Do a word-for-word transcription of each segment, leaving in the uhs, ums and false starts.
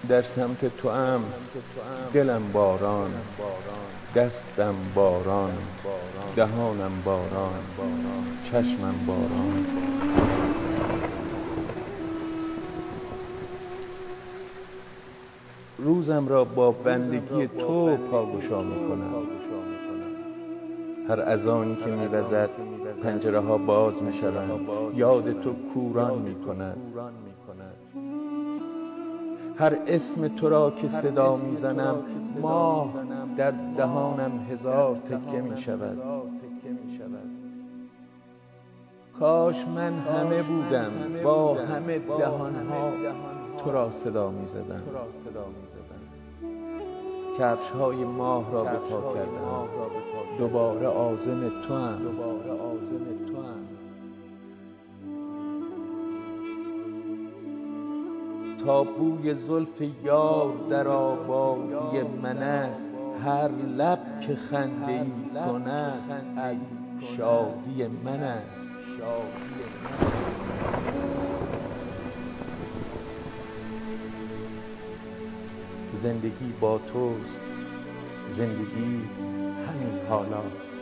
در سمت تو ام، دلم باران، دستم باران، دهانم باران، چشمم باران. روزم را با بندگی تو پاگشا میکنم. هر اذانی که میوزد پنجره ها باز میشوند، یاد تو کوران میکند. هر اسم تو را که صدا میزنم، ماه در دهانم هزار تکه میشود. کاش من همه بودم با همه دهانها تو را صدا میزدم. کفش های ماه را به پا کردم، دوباره عازم تو ام. تا بوی زلف یار در آبادی من است، هر لب که خنده ای کند از شادی من است. زندگی با توست، زندگی همین حالاست.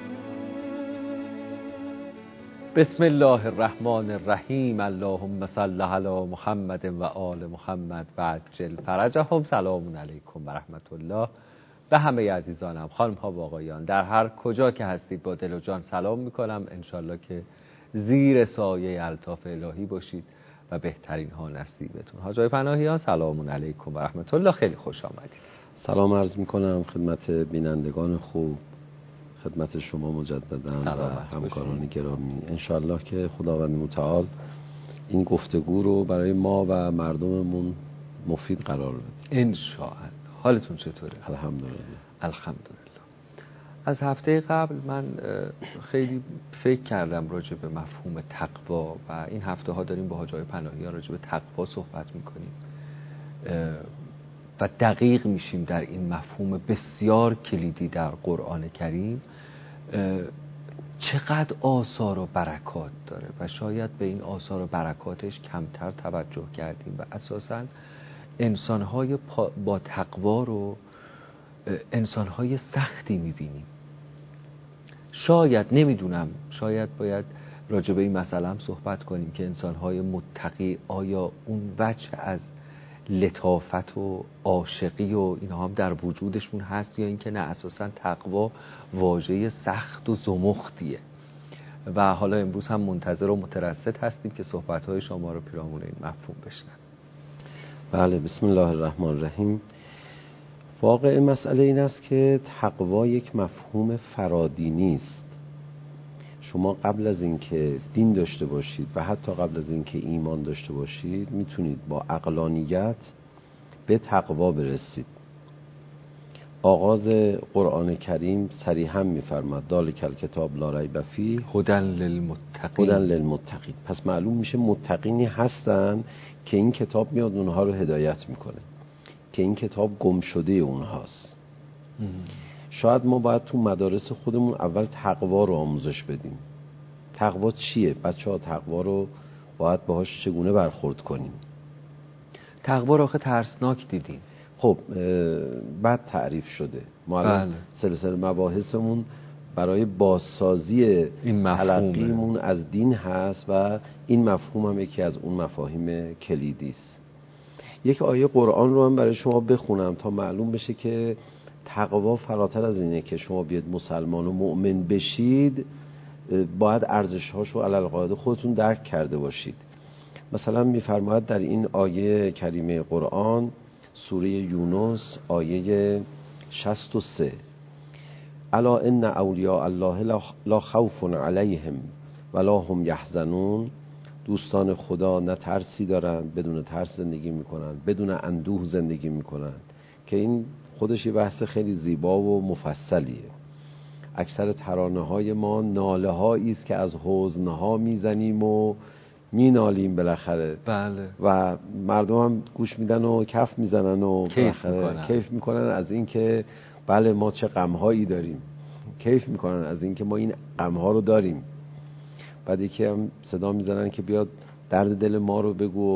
بسم الله الرحمن الرحیم. اللهم صل علی محمد و آل محمد و عجل فرجهم. سلام علیکم و رحمت الله به همه عزیزانم، خانم ها و آقایان، در هر کجا که هستید با دل و جان سلام میکنم. انشالله که زیر سایه الطاف الهی باشید و بهترین ها نصیبتون. حاجی پناهیان سلام علیکم و رحمت الله، خیلی خوش آمدید. سلام عرض میکنم خدمت بینندگان خوب، خدمت شما مجددا و همکاران گرامی. انشالله که خداوند متعال این گفتگو رو برای ما و مردممون مفید قرار بده انشاءالله. حالتون چطوره؟ الحمدلله. الحمدلله. از هفته قبل من خیلی فکر کردم راجع به مفهوم تقوا و این هفته ها داریم با حاج آقای پناهیان راجع به تقوا صحبت میکنیم و دقیق میشیم در این مفهوم بسیار کلیدی در قرآن کریم چقدر آثار و برکات داره و شاید به این آثار و برکاتش کمتر توجه کردیم و اساساً انسانهای با تقوا رو انسانهای سختی میبینیم. شاید نمیدونم، شاید باید راجع به این مسئله هم صحبت کنیم که انسانهای متقی آیا اون وجه از لطافت و عاشقی و اینها هم در وجودشون هست یا اینکه نه اساساً تقوا واژه سخت و زمختیه. و حالا امروز هم منتظر و مترصد هستیم که صحبت‌های شما رو پیرامون این مفهوم بشنویم. بله، بسم الله الرحمن الرحیم. واقع مسئله این است که تقوا یک مفهوم فرادینی است. شما قبل از اینکه دین داشته باشید و حتی قبل از اینکه ایمان داشته باشید میتونید با عقلانیت به تقوا برسید. آغاز قرآن کریم صریحا میفرماد ذالک الکتاب لا ریب فیه هدی للمتقین. هدی للمتقین. پس معلوم میشه متقینی هستن که این کتاب میاد اونها رو هدایت میکنه، که این کتاب گم شده اونهاست. شاید ما باید تو مدارس خودمون اول تقوا رو آموزش بدیم. تقوا چیه؟ بچه‌ها تقوا رو باید باهاش چگونه برخورد کنیم؟ تقوا رو آخه ترسناک دیدیم. خب بعد تعریف شده. ما الان سلسله مباحثمون برای بازسازی این تلقیمون از دین هست و این مفهوم هم یکی از اون مفاهیم کلیدی است. یک آیه قرآن رو هم برای شما بخونم تا معلوم بشه که تقوا فراتر از اینه که شما بیاد مسلمان و مؤمن بشید، باید ارزش‌هاش رو علی القاعده خودتون درک کرده باشید. مثلا می‌فرماید در این آیه کریمه قرآن سوره یونس آیه شصت و سه الا ان اولیاء الله لا خوف علیهم ولا هم یحزنون. دوستان خدا نه ترسی دارن، بدون ترس زندگی میکنن، بدون اندوه زندگی میکنن، که این خودش یه بحث خیلی زیبا و مفصلیه. اکثر ترانه های ما ناله هایی است که از حزن ها میزنیم و مینالیم بالاخره. بله. و مردم هم گوش میدن و کف میزنن و کیف میکنن. کیف میکنن از این که بله ما چه غم هایی داریم، کیف میکنن از این که ما این غم ها رو داریم. بعد یکی هم صدا میزنن که بیاد درد دل ما رو بگو،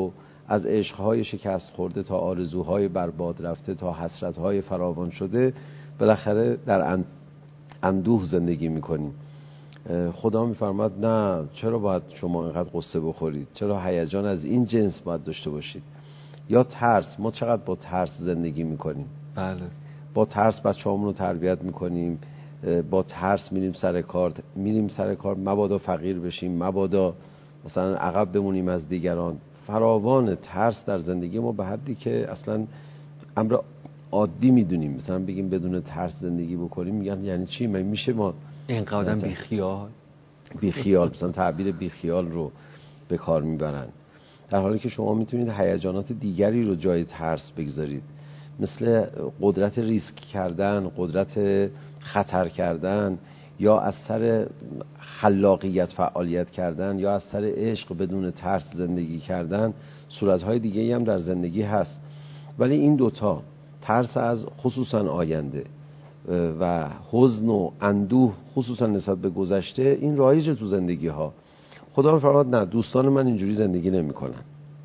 از عشقهای شکست خورده تا آرزوهای برباد رفته تا حسرتهای فراوان شده، بالاخره در اندوه زندگی میکنیم. خدا میفرماد نه، چرا باید شما اینقدر قصه بخورید؟ چرا هیجان از این جنس باید داشته باشید؟ یا ترس، ما چقدر با ترس زندگی میکنیم. بله. با ترس بچه‌هامون رو تربیت میکنیم، با ترس میریم سر کار میریم سر کار مبادا فقیر بشیم، مبادا مثلا عقب بمونیم از دیگران. فراوان ترس در زندگی ما به حدی که اصلا امر عادی میدونیم. مثلا بگیم بدون ترس زندگی بکنیم، میگن یعنی چی؟ من میشه ما اینقدر آدم بی خیال بی خیال مثلا تعبیر بی خیال رو به کار میبرن، در حالی که شما میتونید هیجانات دیگری رو جای ترس بگذارید، مثل قدرت ریسک کردن، قدرت خطر کردن، یا از سر خلاقیت فعالیت کردن، یا از سر عشق بدون ترس زندگی کردن. صورتهای دیگه‌ای هم در زندگی هست، ولی این دوتا، ترس از خصوصا آینده و حزن و اندوه خصوصا نسبت به گذشته، این رایجه تو زندگی ها. خدا فرمود نه، دوستان من اینجوری زندگی نمی کنن.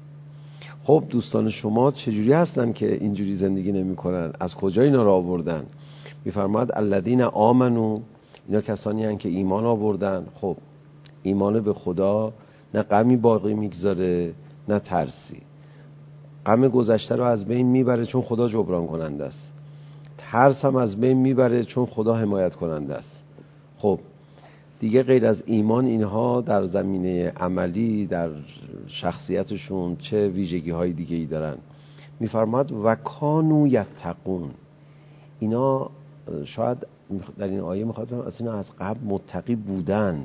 خب دوستان شما چجوری هستن که اینجوری زندگی نمی کنن؟ از کجا اینا را آوردن؟ میفرماد الذین آمنو، اینا کسانی هستن که ایمان آوردن. خب ایمان به خدا نه غمی باقی میگذاره نه ترسی. غم گذشته رو از بین میبره چون خدا جبران کننده است. ترس هم از بین میبره چون خدا حمایت کننده است. خب دیگه غیر از ایمان اینها در زمینه عملی در شخصیتشون چه ویژگی های دیگه ای دارن؟ میفرماد و کانو یتقون. اینا شاید در این آیه میخواد بگم اصلا از قبل متقی بودن.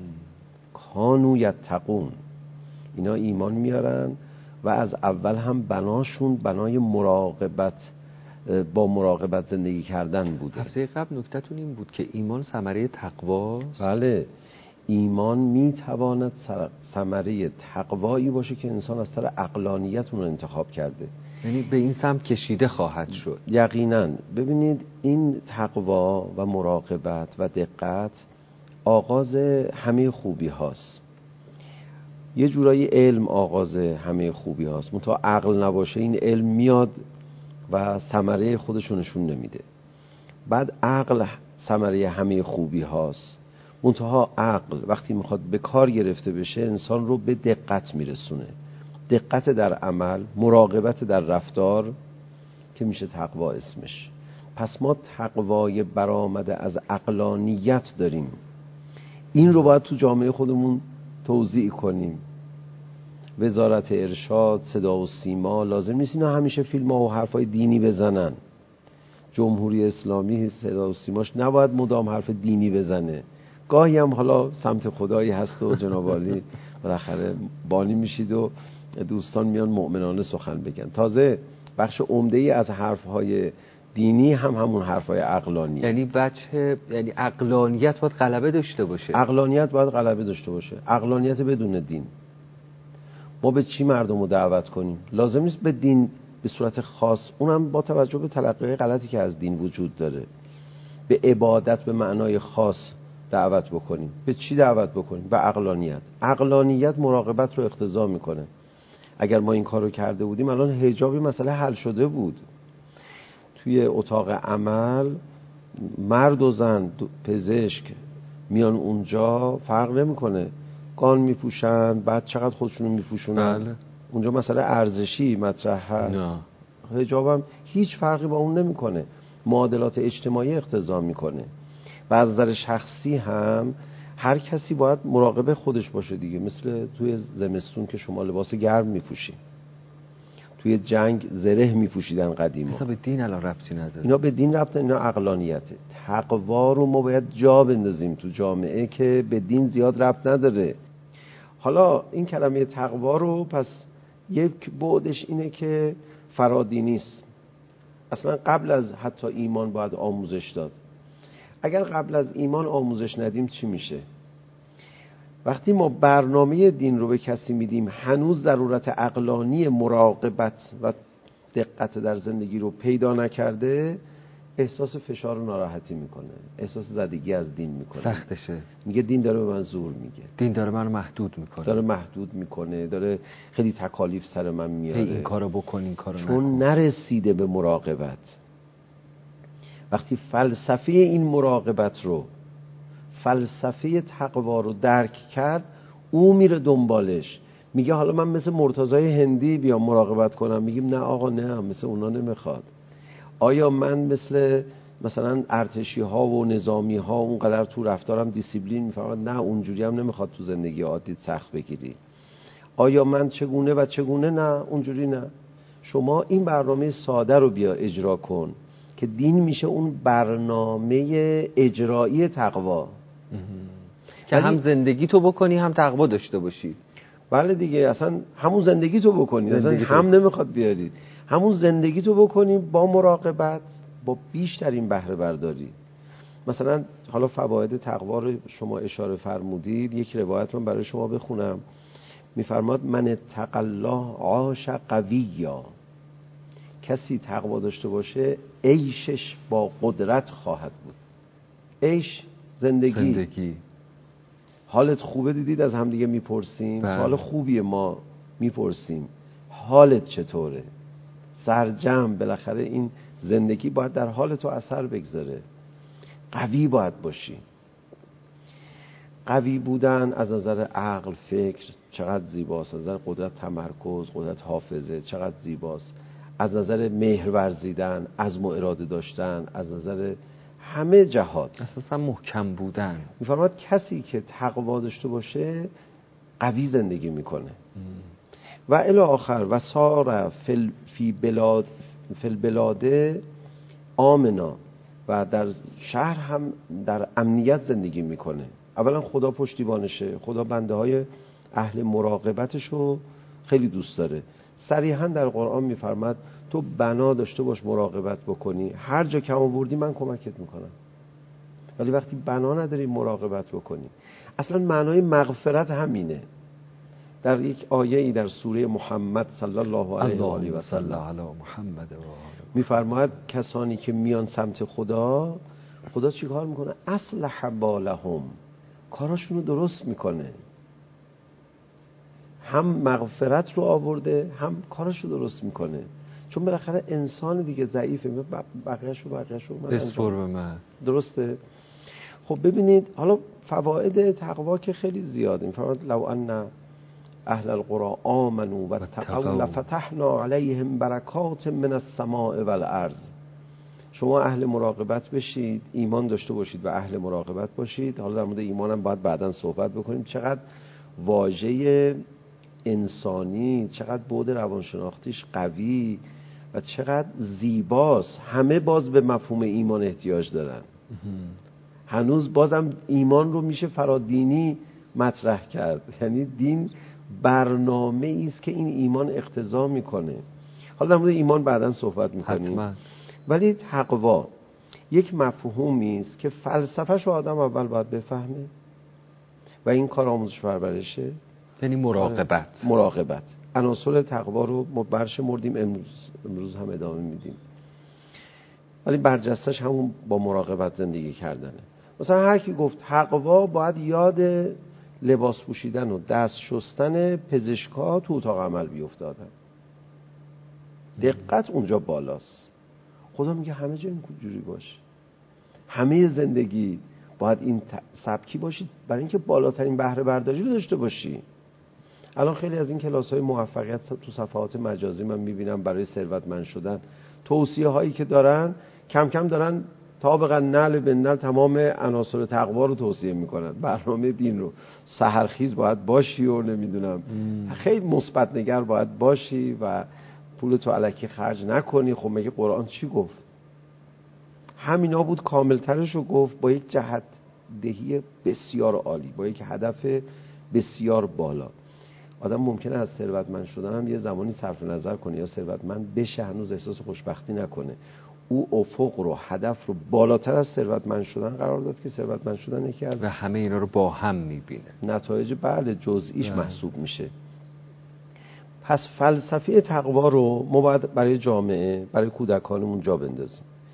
کانو یتقون، اینا ایمان میارن و از اول هم بناشون بنای مراقبت با مراقبت زندگی کردن بوده. هفته قبل نکته‌تون این بود که ایمان ثمره تقواست. بله، ایمان میتواند ثمره تقوایی باشه که انسان از سر عقلانیت اون رو انتخاب کرده، یعنی به این سمت کشیده خواهد شد. یقینا. ببینید این تقوا و مراقبت و دقت آغاز همه خوبی هاست. یه جورایی علم آغاز همه خوبی هاست، منتها عقل نباشه این علم میاد و ثمره خودشو نشون نمیده. بعد عقل ثمره همه خوبی هاست، منتها عقل وقتی میخواد به کار گرفته بشه انسان رو به دقت میرسونه. دقت در عمل، مراقبت در رفتار که میشه تقوا اسمش. پس ما تقوای برآمده از عقلانیت داریم. این رو باید تو جامعه خودمون توزیع کنیم. وزارت ارشاد، صدا و سیما، لازم نیست اینا همیشه فیلم ها و حرفای دینی بزنن. جمهوری اسلامی صدا و سیماش نباید مدام حرف دینی بزنه. گاهی هم حالا سمت خدایی هست و جناب عالی بالاخره بانی میشید و دوستان میان مؤمنانه سخن بگن. تازه بخش عمده‌ای از حرفهای دینی هم همون حرفای عقلانیه. یعنی بچه یعنی عقلانیت باید غلبه داشته باشه. عقلانیت باید غلبه داشته باشه. عقلانیت بدون دین. ما به چی مردم رو دعوت کنیم؟ لازم نیست به دین به صورت خاص، اونم با توجه به تلقی غلطی که از دین وجود داره، به عبادت به معنای خاص دعوت بکنیم. به چی دعوت بکنیم؟ به عقلانیت. عقلانیت مراقبت رو اقتضا میکنه. اگر ما این کار رو کرده بودیم الان حجابی مسئله حل شده بود. توی اتاق عمل مرد و زن، پزشک میان اونجا فرق نمیکنه، گان میپوشن، بعد چقدر خودشونو میپوشونن. بله. اونجا مسئله ارزشی مطرح هست. نه. حجابم هیچ فرقی با اون نمیکنه، معادلات اجتماعی اقتضا میکنه. و از نظر شخصی هم هر کسی باید مراقب خودش باشه دیگه. مثل توی زمستون که شما لباس گرم میپوشید، توی جنگ زره میپوشیدن قدیما. اصلا به دین الان ربطی نداره. اینا به دین ربط، اینا عقلانیته. تقوا رو ما باید جا بندازیم تو جامعه که به دین زیاد ربط نداره. حالا این کلمه تقوا رو پس یک بعدش اینه که فرادینی است. اصلا قبل از حتی ایمان باید آموزش داد. اگر قبل از ایمان آموزش ندیم چی میشه؟ وقتی ما برنامه دین رو به کسی میدیم هنوز ضرورت عقلانی مراقبت و دقت در زندگی رو پیدا نکرده، احساس فشار و ناراحتی میکنه، احساس زدگی از دین میکنه، سختشه، میگه دین داره به من زور میگه، دین داره منو محدود میکنه، داره محدود میکنه، داره خیلی تکالیف سر من میاره، این کارو بکن این کارو نکن، چون نرسیده به مراقبت. وقتی فلسفه این مراقبت رو، فلسفه تقوا رو درک کرد، او میره دنبالش، میگه حالا من مثل مرتضای هندی بیام مراقبت کنم؟ میگیم نه آقا نه، مثل اونا نمیخواد. آیا من مثل مثلا ارتشی ها و نظامی ها اونقدر تو رفتارم دیسیپلین میفهمم؟ نه، اونجوری هم نمیخواد تو زندگی عادی سخت بگیری. آیا من چگونه و چگونه؟ نه، اونجوری نه. شما این برنامه ساده رو بیا اجرا کن که دین میشه اون برنامه اجرایی تقوا، که هم زندگی تو بکنی هم تقوا داشته باشی. بله دیگه، اصلا همون زندگی تو بکنی، اصلا هم نمیخواد بیاری، همون زندگی تو بکنی با مراقبت، با بیشترین بهره برداری. مثلا حالا فواید تقوا رو شما اشاره فرمودید، یک روایت من برای شما بخونم. میفرماد من اتقی الله عاش قویا، کسی تقوا داشته باشه عیشش با قدرت خواهد بود. عیش زندگی, زندگی. حالت خوبه؟ دیدید از هم دیگه میپرسیم، بله. سوال خوبیه، ما میپرسیم حالت چطوره؟ سرجم، بالاخره این زندگی باید در حال تو اثر بگذاره. قوی باید باشی. قوی بودن از نظر عقل، فکر چقدر زیباست، از نظر قدرت تمرکز، قدرت حافظه چقدر زیباست، از نظر مهر ورزیدن، عزم و اراده داشتن، از نظر همه جهات اساسا محکم بودن. میفرماد کسی که تقوا داشته باشه قوی زندگی میکنه. و الی آخر و سار فی فی بلاد فی البلاد آمنا، و در شهر هم در امنیت زندگی میکنه. اولا خدا پشتیبانشه، خدا بنده های اهل مراقبتشو خیلی دوست داره. صریحا در قرآن میفرماد تو بنا داشته باش مراقبت بکنی، هر جا کم آوردی من کمکت میکنم. ولی وقتی بنا نداری مراقبت بکنی، اصلا معنای مغفرت همینه. در یک آیه‌ای در سوره محمد صلی الله علیه و آله و سلم میفرماید کسانی که میان سمت خدا، خدا چی کار میکنه؟ اصلح بالهم، کاراشون رو درست میکنه. هم مغفرت رو آورده، هم کارش رو درست میکنه. چون بالاخره انسان دیگه ضعیفه، بقیه‌شو بقیه‌شو من بسپر به من. درسته؟ خب ببینید، حالا فواید تقوا که خیلی زیاده. میفرماید لو ان اهل القرى آمنوا و اتقوا لفتحنا علیهم برکات من السماء والارض. شما اهل مراقبت بشید، ایمان داشته باشید و اهل مراقبت باشید. حالا در مورد ایمان هم باید بعداً صحبت بکنیم. چقدر واژه انسانی، چقدر بعد روانشناختیش قوی و چقدر زیباست. همه باز به مفهوم ایمان احتیاج دارن. هنوز بازم ایمان رو میشه فرادینی مطرح کرد. یعنی دین برنامه است که این ایمان اقتضا میکنه. حالا در مورد ایمان بعداً صحبت میکنیم. حتما. ولی تقوا یک مفهومی است که فلسفه‌ش آدم اول باید بفهمه و این کار آموزش پرورشه. یعنی مراقبت. مراقبت عناصر تقوا رو ما برشمردیم، امروز امروز هم ادامه میدیم. ولی برجستش همون با مراقبت زندگی کردنه. مثلا هر کی گفت تقوا، باید یاد لباس پوشیدن و دست شستن پزشکا تو اتاق عمل بیفته آدم. دقت اونجا بالاست. خدا میگه همه جا این جوری باشه. همه زندگی باید این سبکی باشید برای اینکه بالاترین بهره برداری رو داشته باشی. الان خیلی از این کلاس‌های موفقیت تو صفحات مجازی من میبینم برای ثروتمند شدن، توصیه هایی که دارن کم کم دارن طابق نعل به نعل تمام عناصر تقوا رو توصیه میکنن. برنامه دین رو سحرخیز باید باشی و نمیدونم خیلی مثبت نگر باید باشی و پول تو الکی خرج نکنی. خب مگه قرآن چی گفت؟ همینا بود، کاملترش رو گفت با یک جهت دهی بسیار عالی، با یک هدف بسیار بالا. آدم ممکنه از ثروتمند شدن هم یه زمانی صرف نظر کنه یا ثروتمند بشه هنوز احساس خوشبختی نکنه. او افق رو، هدف رو بالاتر از ثروتمند شدن قرار داد که ثروتمند شدن یکی از و همه اینا رو با هم میبینه، نتایج بله جزئیش بله. محسوب میشه. پس فلسفه تقوا رو ما باید برای جامعه، برای کودکانمون جا بندازیم.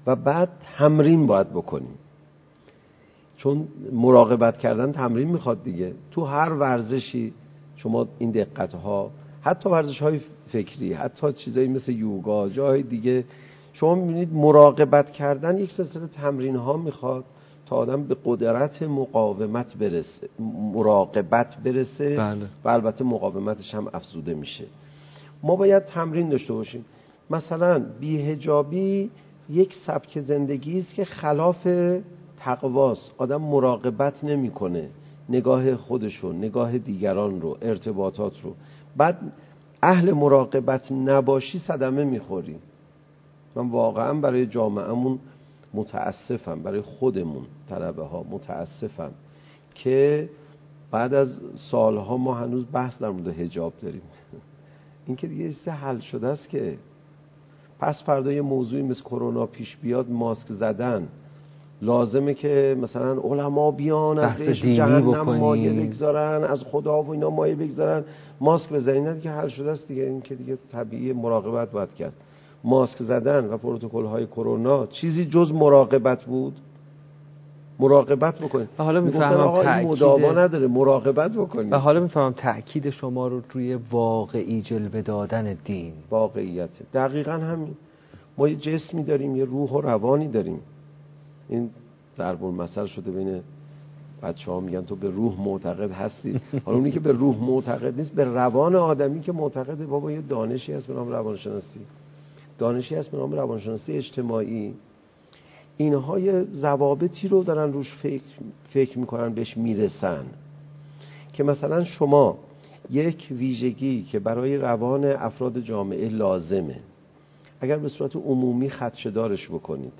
و بعد تمرین باید بکنیم، چون مراقبت کردن تمرین میخواد دیگه. تو هر ورزشی شما این دقتها، حتی ورزش‌های فکری، حتی چیزایی مثل یوگا، جای دیگه شما می‌بینید مراقبت کردن یک سلسله تمرین‌ها میخواد تا آدم به قدرت مقاومت برسه، مراقبت برسه. بله. و البته مقاومتش هم افزوده میشه. ما باید تمرین داشته باشیم. مثلا بی‌حجابی یک سبک زندگی است که خلاف تقواست. آدم مراقبت نمی‌کنه نگاه خودشو، نگاه دیگران رو، ارتباطات رو. بعد اهل مراقبت نباشی صدمه میخوری. من واقعا برای جامعهمون متاسفم، برای خودمون طلبه ها متاسفم که بعد از سالها ما هنوز بحث در مورد حجاب داریم. این که دیگه چیز حل شده است که پس فردا یه موضوعی مثل کرونا پیش بیاد، ماسک زدن لازمه که مثلا علما بیان از بهش جهنم مایه بگذارن، از خدا و اینا مایه بگذارن، ماسک بزنین. نه دیگه حل شده است دیگه. این که دیگه طبیعی مراقبت باید کرد. ماسک زدن و پروتکل های کرونا چیزی جز مراقبت بود؟ مراقبت بکنید. و حالا میفهمم تأکید مداوا نداره، مراقبت بکنید. و حالا میفهمم تأکید شما رو روی واقعی جلوه دادن دین. واقعیت دقیقاً همین. ما یه جسمی داریم، یه روح و روانی داریم. این ضرب المثل شده بین بچه‌ها، میگن تو به روح معتقد هستی. حالا اونی که به روح معتقد نیست، به روان آدمی که معتقده. بابا یه دانشی هست به نام روانشناسی، دانشی هست به نام روانشناسی اجتماعی. اینها یه ضوابطی رو دارن روش فکر فکر میکنن، بهش میرسن که مثلا شما یک ویژگی که برای روان افراد جامعه لازمه، اگر به صورت عمومی خدشه‌دارش بکنید،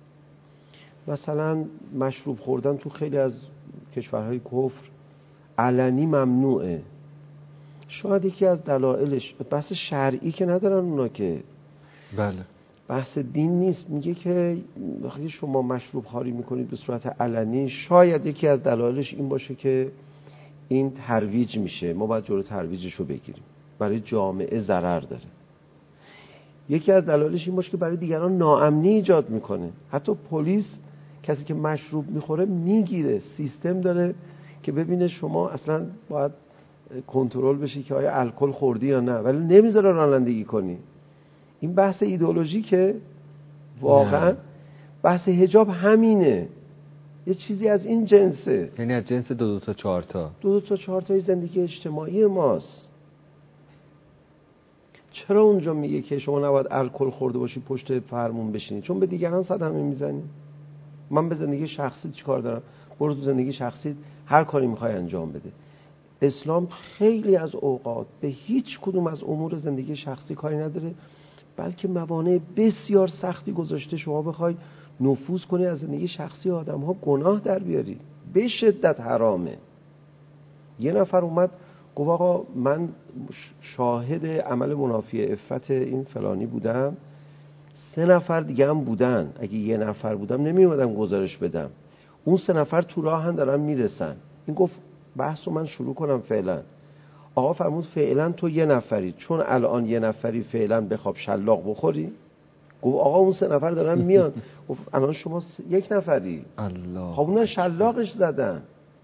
مثلا مشروب خوردن تو خیلی از کشورهای کفر علنی ممنوعه. شاید یکی از دلایلش بحث شرعی که ندارن اونا، که بله بحث دین نیست. میگه که وقتی شما مشروب خواری میکنید به صورت علنی، شاید یکی از دلایلش این باشه که این ترویج میشه، ما باید جلوی ترویجش رو بگیریم، برای جامعه ضرر داره. یکی از دلایلش این باشه که برای دیگران ناامنی ایجاد میکنه. حتی پلیس کسی که مشروب میخوره میگیره، سیستم داره که ببینه شما اصلا باید کنترل بشی که آیا الکل خوردی یا نه، ولی نمیذاره رانندگی کنی. این بحث ایدئولوژیکه واقعا. نه. بحث حجاب همینه، یه چیزی از این جنسه، یعنی از جنس دو دو تا چهار تا دو دو تا چهار تای زندگی اجتماعی ماست. چرا اونجا میگه که شما نباید الکل خورده باشی پشت فرمون بشینی؟ چون به دیگران صدمه میزنی. من به زندگی شخصی چیکار دارم؟ برو تو زندگی شخصی هر کاری میخوای انجام بده. اسلام خیلی از اوقات به هیچ کدوم از امور زندگی شخصی کاری نداره، بلکه موانع بسیار سختی گذاشته شما بخوای نفوذ کنی از زندگی شخصی آدم ها، گناه در بیاری، به شدت حرامه. یه نفر اومد گفت آقا من شاهد عمل منافی عفت این فلانی بودم، سه نفر دیگه هم بودن، اگه یه نفر بودم نمی اومدم گزارش بدم، اون سه نفر تو راهن دارن میرسن. این گفت بحث رو من شروع کنم فعلا. آقا فرمود فعلا تو یه نفری، چون الان یه نفری فعلا بخواب شلاق بخوری. گفت آقا اون سه نفر دارن میان. گفت الان شما یک نفری. الله. خب اونن شلاقش زدن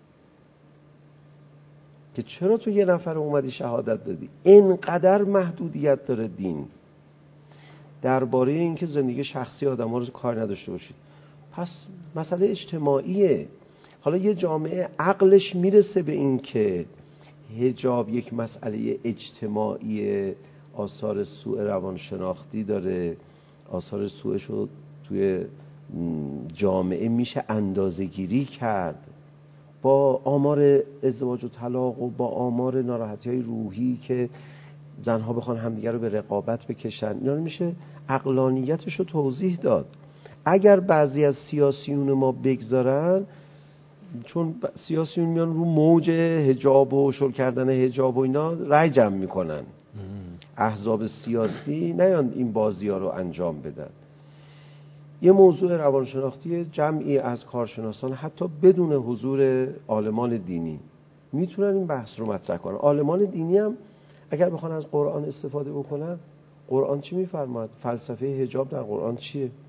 که چرا تو یه نفر اومدی شهادت دادی. اینقدر محدودیت داره دین درباره اینکه زندگی شخصی آدم‌ها رو کار نداشته باشید. پس مسئله اجتماعیه. حالا یه جامعه عقلش میرسه به این که حجاب یک مسئله اجتماعی، آثار سوء روانشناختی داره، آثار سوءش رو توی جامعه میشه اندازه‌گیری کرد با آمار ازدواج و طلاق و با آمار ناراحتی‌های روحی که زنها بخوان همدیگر رو به رقابت بکشن. اینا رو میشه عقلانیتش رو توضیح داد. اگر بعضی از سیاسیون ما بگذارن، چون سیاسیون میان رو موج حجاب و شل کردن حجاب و اینا رای جمع میکنن، احزاب سیاسی نیان این بازی ها رو انجام بدن. یه موضوع روانشناختی جمعی از کارشناسان حتی بدون حضور عالمان دینی میتونن این بحث رو مطرح کنن. عالمان دینی هم اگر بخوان از قرآن استفاده بکنن، قرآن چی میفرماد؟ فلسفه حجاب در قرآن چیه؟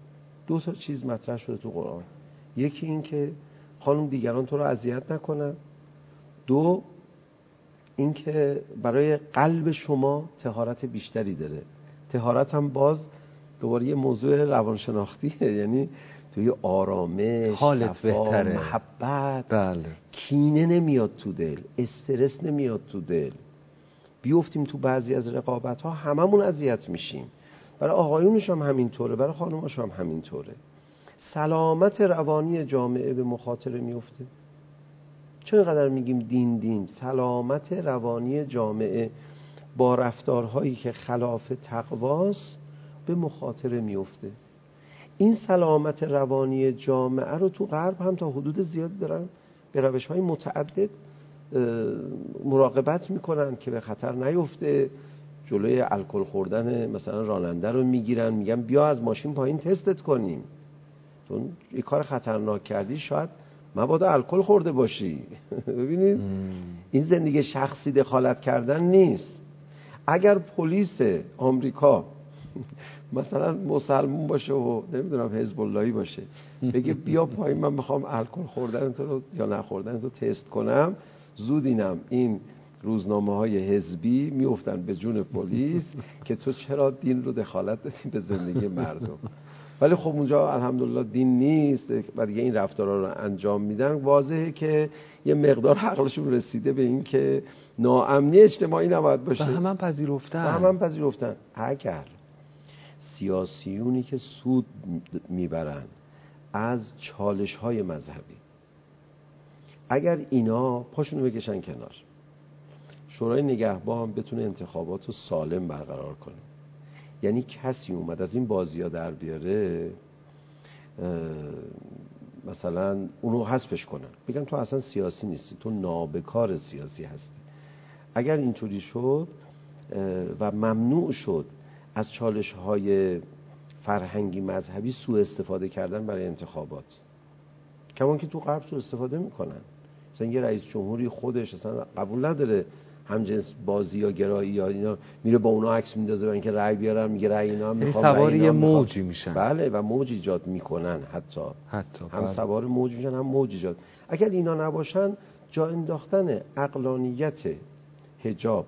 دو تا چیز مطرح شده تو قرآن. یکی این که خانم دیگران تو رو اذیت نکنن، دو این که برای قلب شما طهارت بیشتری داره. طهارت هم باز دوباره یه موضوع روانشناختیه، یعنی توی آرامش، حالت صفا، بهتره، محبت، بله، کینه نمیاد تو دل، استرس نمیاد تو دل. بیفتیم تو بعضی از رقابت ها هممون اذیت میشیم. برای آقایونش هم همینطوره، برای خانماش هم همینطوره. سلامت روانی جامعه به مخاطره میفته. چرا اینقدر میگیم دین دین؟ سلامت روانی جامعه با رفتارهایی که خلاف تقواست به مخاطره میفته. این سلامت روانی جامعه رو تو غرب هم تا حدود زیادی دارن به روش‌های متعدد مراقبت میکنن که به خطر نیفته. جلوی الکل خوردن مثلا راننده رو میگیرن، میگن بیا از ماشین پایین تستت کنیم، چون یه کار خطرناک کردی، شاید مبادا الکل خورده باشی. ببینید این زندگی شخصی دخالت کردن نیست. اگر پلیس آمریکا مثلا مسلمون باشه و نمیدونم حزب اللهی باشه، بگه بیا پایین من میخوام الکل خوردن تو رو یا نخوردن تو تست کنم، زود اینم این روزنامه های حزبی میافتن به جون پلیس که تو چرا دین رو دخالت دادی به زندگی مردم. ولی خب اونجا الحمدلله دین نیست و دیگه این رفتارها رو انجام میدن. واضحه که یه مقدار عقلشون رسیده به این که ناامنی اجتماعی نباید باشه. و همون پذیرفتن. و همون پذیرفتن. اگر سیاسیونی که سود میبرن از چالش های مذهبی، اگر اینا پاشونو بکشن کنار، شورای نگهبان بتونه انتخابات رو سالم برقرار کنه، یعنی کسی اومد از این بازی ها در بیاره، مثلا اونو حذفش کنن، بگن تو اصلا سیاسی نیستی، تو نابکار سیاسی هستی. اگر اینطوری شد و ممنوع شد از چالش های فرهنگی مذهبی سوء استفاده کردن برای انتخابات، کمان که تو غرب سوء استفاده میکنن. مثلا یه رئیس جمهوری خودش اصلا قبول نداره همجنس بازی یا گرایی یا اینا، میره با اونا عکس میندازه برای اینکه رأی بیارن، میگه رأی اینا هم میخوام، سوار یه موجی میشن. بله، و موج ایجاد میکنن، حتی حتی هم بله. سوار موج میشن هم موج ایجاد. اگر اینا نباشن، جا انداختن عقلانیت حجاب،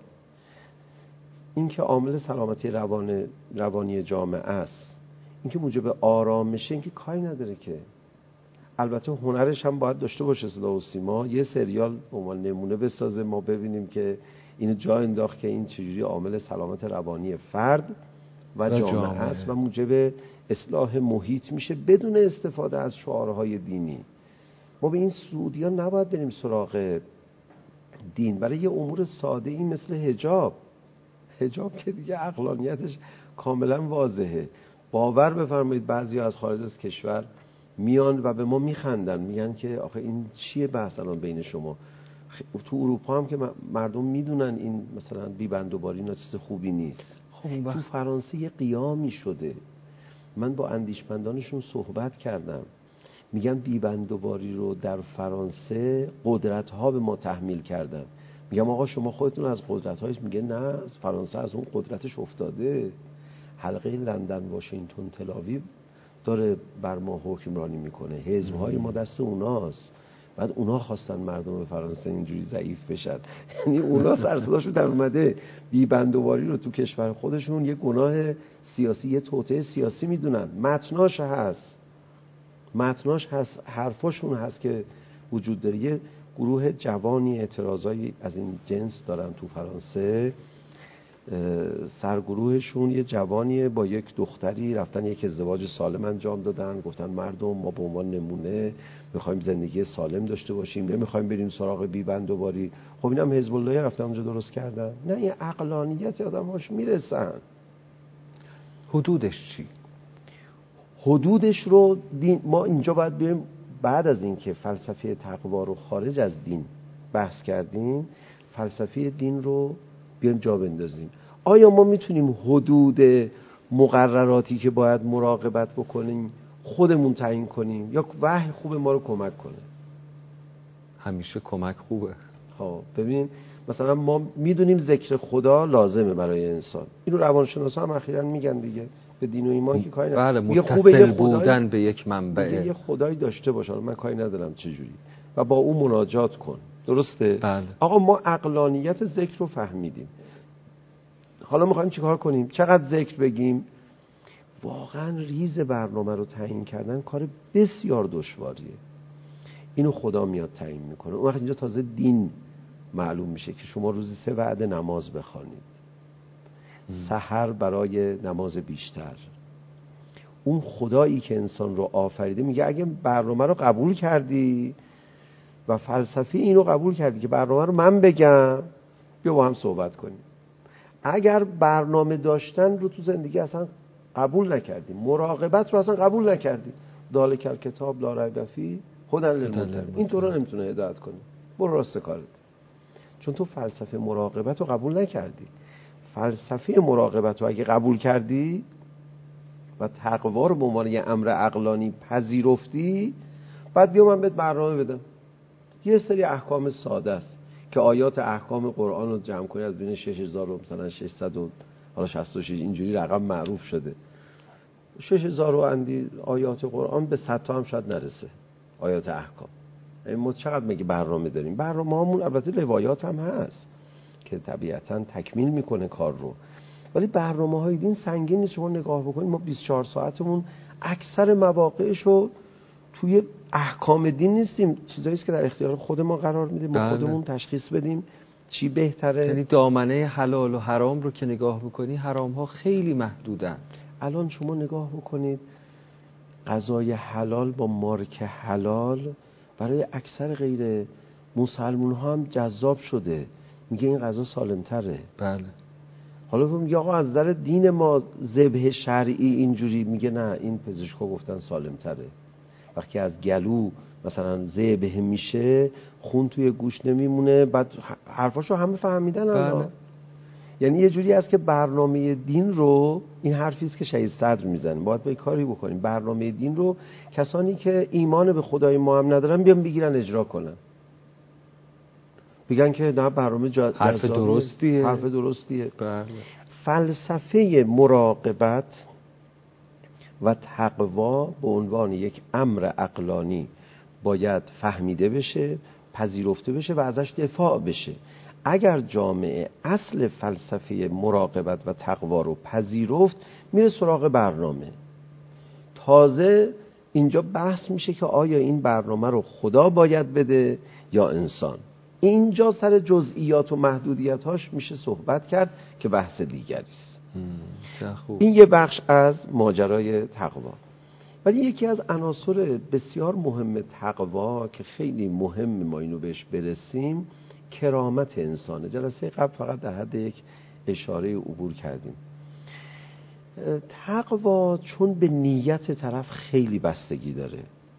این که عامل سلامتی روان روانی جامعه است، این که موجب آرامشه، این که کاری نداره که. البته هنرش هم باید داشته باشه صدا و سیما، یه سریال به عنوان نمونه بسازه ما ببینیم که اینو جا انداخت که این چجوری عامل سلامت روانی فرد و جامعه, جامعه است و موجب اصلاح محیط میشه بدون استفاده از شعارهای دینی. ما به این سعودی ها نباید بریم سراغ دین برای یه امور ساده این مثل حجاب. حجاب که دیگه عقلانیتش کاملا واضحه. باور بفرمایید بعضی از خارج از کشور میان و به ما میخندن، میگن که آخه این چیه بحث الان بین شما؟ تو اروپا هم که مردم میدونن این مثلا بیبندوباری اینا چیز خوبی نیست. تو فرانسه یه قیامی شده. من با اندیشمندانشون صحبت کردم، میگن بیبندوباری رو در فرانسه قدرت ها به ما تحمیل کردن. میگم آقا شما خودتون از قدرت هایش، میگه نه، فرانسه از اون قدرتش افتاده. حلقه لندن، واشنگتن، تل‌آویو داره بر ما حکمرانی میکنه، حزب های ما دست اوناست. بعد اونا خواستن مردم فرانسه اینجوری ضعیف بشن. یعنی اونا سر صداشون در اومده بی بندوباری رو تو کشور خودشون یه گناه سیاسی، یه توطئه سیاسی میدونن. متناش هست، متناش هست، حرفاشون هست که وجود داره. یه گروه جوانی اعتراضایی از این جنس دارن تو فرانسه. سرگروهشون یه جوانیه با یک دختری، رفتن یک ازدواج سالم انجام دادن، گفتن مردم ما به عنوان نمونه میخوایم زندگی سالم داشته باشیم، نمیخوایم بریم سراغ بیبندوباری. خب اینم حزب اللهی رفتن اونجا درست کردن. نه، این عقلانیت آدم‌هاش میرسن. حدودش چی؟ حدودش رو دین، ما اینجا باید بریم بعد از این که فلسفه تقوا رو خارج از دین بحث کردیم، فلسفه دین رو بیایم جا بندازیم. آیا ما میتونیم حدود مقرراتی که باید مراقبت بکنیم خودمون تعیین کنیم یا وحی خوب ما رو کمک کنه؟ همیشه کمک خوبه. خب ببین، مثلا ما میدونیم ذکر خدا لازمه برای انسان. اینو روانشناسا هم اخیراً میگن دیگه، به دین و ایمان که کاری بله نداره. متصل بودن به یک منبع، یه خدایی داشته باشه، من کاری ندارم چجوری، و با اون مناجات کن. درسته؟ بله. آقا ما عقلانیت ذکر رو فهمیدیم، حالا میخوایم چیکار کنیم؟ چقدر ذکر بگیم؟ واقعا ریز برنامه رو تعیین کردن کار بسیار دشواریه. اینو خدا میاد تعیین میکنه. اون وقت اینجا تازه دین معلوم میشه که شما روزی سه وعده نماز بخوانید، سحر برای نماز بیشتر. اون خدایی که انسان رو آفریده میگه اگه برنامه رو قبول کردی و فلسفی اینو قبول کردی که برنامه رو من بگم، بیا با هم صحبت کنیم. اگر برنامه داشتن رو تو زندگی اصلا قبول نکردی، مراقبت رو اصلا قبول نکردی، ذالک الکتاب لا ریب فیه هدی للمتقین، این تو رو نمیتونه هدایت کنه، برو راست کارت. چون تو فلسفه مراقبت رو قبول نکردی. فلسفه مراقبت رو اگه قبول کردی و تقوا رو به عنوان یه امر عقلانی پذیرفتی، بعد بیا من بهت برنامه بدم. یه سری احکام ساده است که آیات احکام قرآن رو جمع کنی از بین شش هزار و مثلا ششصد و حالا شصت و شش اینجوری رقم معروف شده، شش هزار و اندی آیات قرآن به صد تا هم شاید نرسه آیات احکام. این ما چقدر میگه برنامه داریم؟ برنامه همون البته روایات هم هست که طبیعتاً تکمیل میکنه کار رو، ولی برنامه های دین سنگین نیست. شما نگاه بکنید ما بیست و چهار ساعتمون اکثر مواقعشو توی احکام دین نیستیم، چیزایی است که در اختیار خود ما قرار میدیم، ما خودمون تشخیص بدیم چی بهتره. یعنی دامنه حلال و حرام رو که نگاه بکنی حرام ها خیلی محدودن. الان شما نگاه بکنید غذای حلال با مارک حلال برای اکثر غیر مسلمان ها هم جذاب شده، میگه این غذا سالم تره. بله. حالا میگه آقا از نظر دین ما ذبح شرعی اینجوری، میگه نه این پزشکا گفتن سالم تره. وقتی از گلو مثلا ذبح میشه خون توی گوش نمیمونه، بعد حرفاشو همه فهمیدن الان. بله. یعنی یه جوری است که برنامه دین رو، این حرفی است که شهید صدر میزنه، باید با کاری بکنیم. برنامه دین رو کسانی که ایمان به خدای ما هم ندارن بیان بگیرن اجرا کنن، بگن که نه برنامه جا... حرف درستیه، حرف درستیه. بله. فلسفه مراقبت و تقوا به عنوان یک امر عقلانی باید فهمیده بشه، پذیرفته بشه و ازش دفاع بشه. اگر جامعه اصل فلسفه مراقبت و تقوا رو پذیرفت، میره سراغ برنامه. تازه اینجا بحث میشه که آیا این برنامه رو خدا باید بده یا انسان. اینجا سر جزئیات و محدودیت‌هاش میشه صحبت کرد که بحث دیگری است. این یه بخش از ماجرای تقوا. ولی یکی از عناصر بسیار مهم تقوا که خیلی مهم ما اینو بهش برسیم، کرامت انسانه. جلسه قبل فقط در حد یک اشاره عبور کردیم. تقوا چون به نیت طرف خیلی بستگی داره.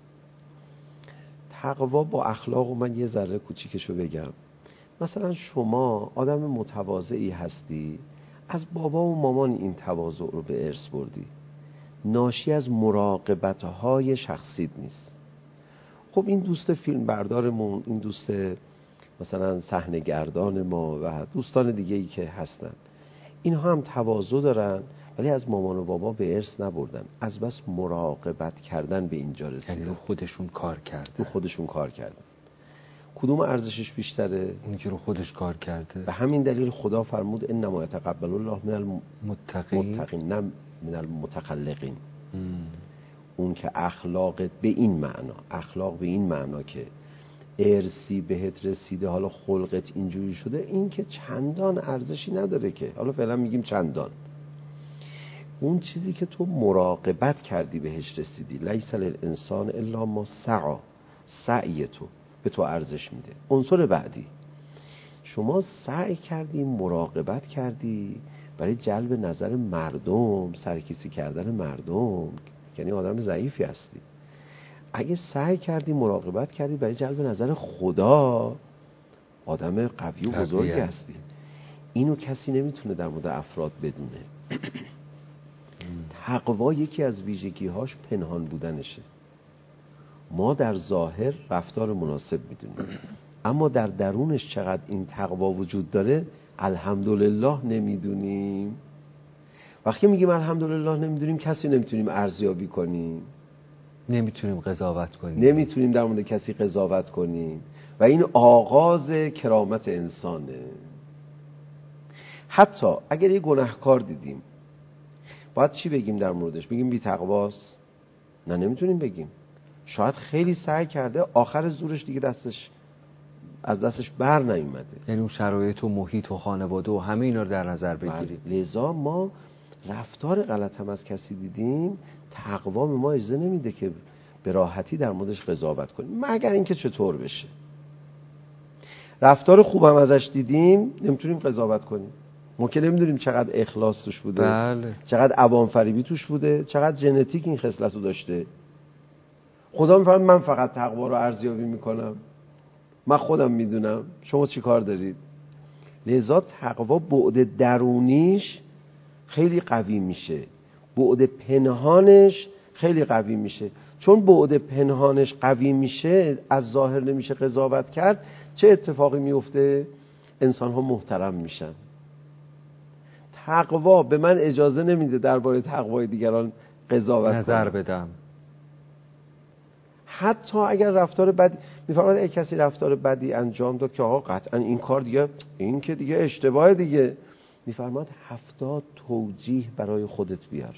تقوا با اخلاق، و من یه ذره کوچیکشو بگم، مثلا شما آدم متواضعی هستی، از بابا و مامان این تواضع رو به ارث بردی، ناشی از مراقبت‌های شخصیت نیست. خب این دوست فیلم بردارمون، این دوست مثلا صحنه گردان ما و دوستان دیگه ای که هستن، اینها هم تواضع دارن ولی از مامان و بابا به ارث نبردن، از بس مراقبت کردن به اینجا رسیدن. یعنی رو خودشون کار کردن. رو خودشون کار کردن. کدوم ارزشش بیشتره؟ اون که رو خودش کار کرده. به همین دلیل خدا فرمود انما یتقبل الله من المتقین نه من المتخلقین. اون که اخلاقت به این معنا، اخلاق به این معنا که ارثی بهت رسیده، حالا خلقت اینجوری شده، این که چندان ارزشی نداره که، حالا فعلا میگیم چندان. اون چیزی که تو مراقبت کردی بهش رسیدی، لیس للانسان الا ما سعی، سعی تو به تو ارزش میده. عنصر بعدی، شما سعی کردی، مراقبت کردی برای جلب نظر مردم، سرکیسی کردن مردم، یعنی آدم ضعیفی هستی. اگه سعی کردی، مراقبت کردی برای جلب نظر خدا، آدم قوی و بزرگی هستی. اینو کسی نمیتونه در مورد افراد بدونه. تقوا یکی از ویژگی‌هاش پنهان بودنشه. ما در ظاهر رفتار مناسب میدونیم، اما در درونش چقدر این تقوا وجود داره الحمدلله نمیدونیم. وقتی میگیم الحمدلله نمیدونیم کسی نمیتونیم ارزیابی کنیم، نمیتونیم قضاوت کنیم، نمیتونیم در مورد کسی قضاوت کنیم و این آغاز کرامت انسانه. حتی اگر یه گناهکار دیدیم باید چی بگیم در موردش؟ بگیم بی تقواست؟ نه، نمیتونیم بگیم. شاید خیلی سعی کرده، آخر زورش دیگه دستش از دستش بر نیومده. یعنی اون شرایط و محیط و خانواده و همه اینا رو در نظر بگیریم. لذا ما رفتار غلط هم از کسی دیدیم، تقوا به ما اجازه نمیده که به راحتی در موردش قضاوت کنیم، مگر اینکه چطور بشه. رفتار خوب هم ازش دیدیم نمیتونیم قضاوت کنیم. ما که نمیدونیم چقدر اخلاص توش بوده، بله. چقدر عوام فریبی توش بوده، چقدر ژنتیک این خصلتو داشته. خدا میفرماید من فقط تقوا رو ارزیابی میکنم، من خودم میدونم، شما چی کار دارید؟ لذا تقوا بعد درونیش خیلی قوی میشه، بعد پنهانش خیلی قوی میشه. چون بعد پنهانش قوی میشه، از ظاهر نمیشه قضاوت کرد، چه اتفاقی میفته؟ انسان ها محترم میشن. تقوا به من اجازه نمیده درباره تقوای دیگران قضاوت نظر کنم. بدم. حتی اگر رفتار بدی میفرماید اگه کسی رفتار بدی انجام داد که آقا قطعا این کار دیگه، این که دیگه اشتباه دیگه، میفرماید هفتاد توجیه برای خودت بیار.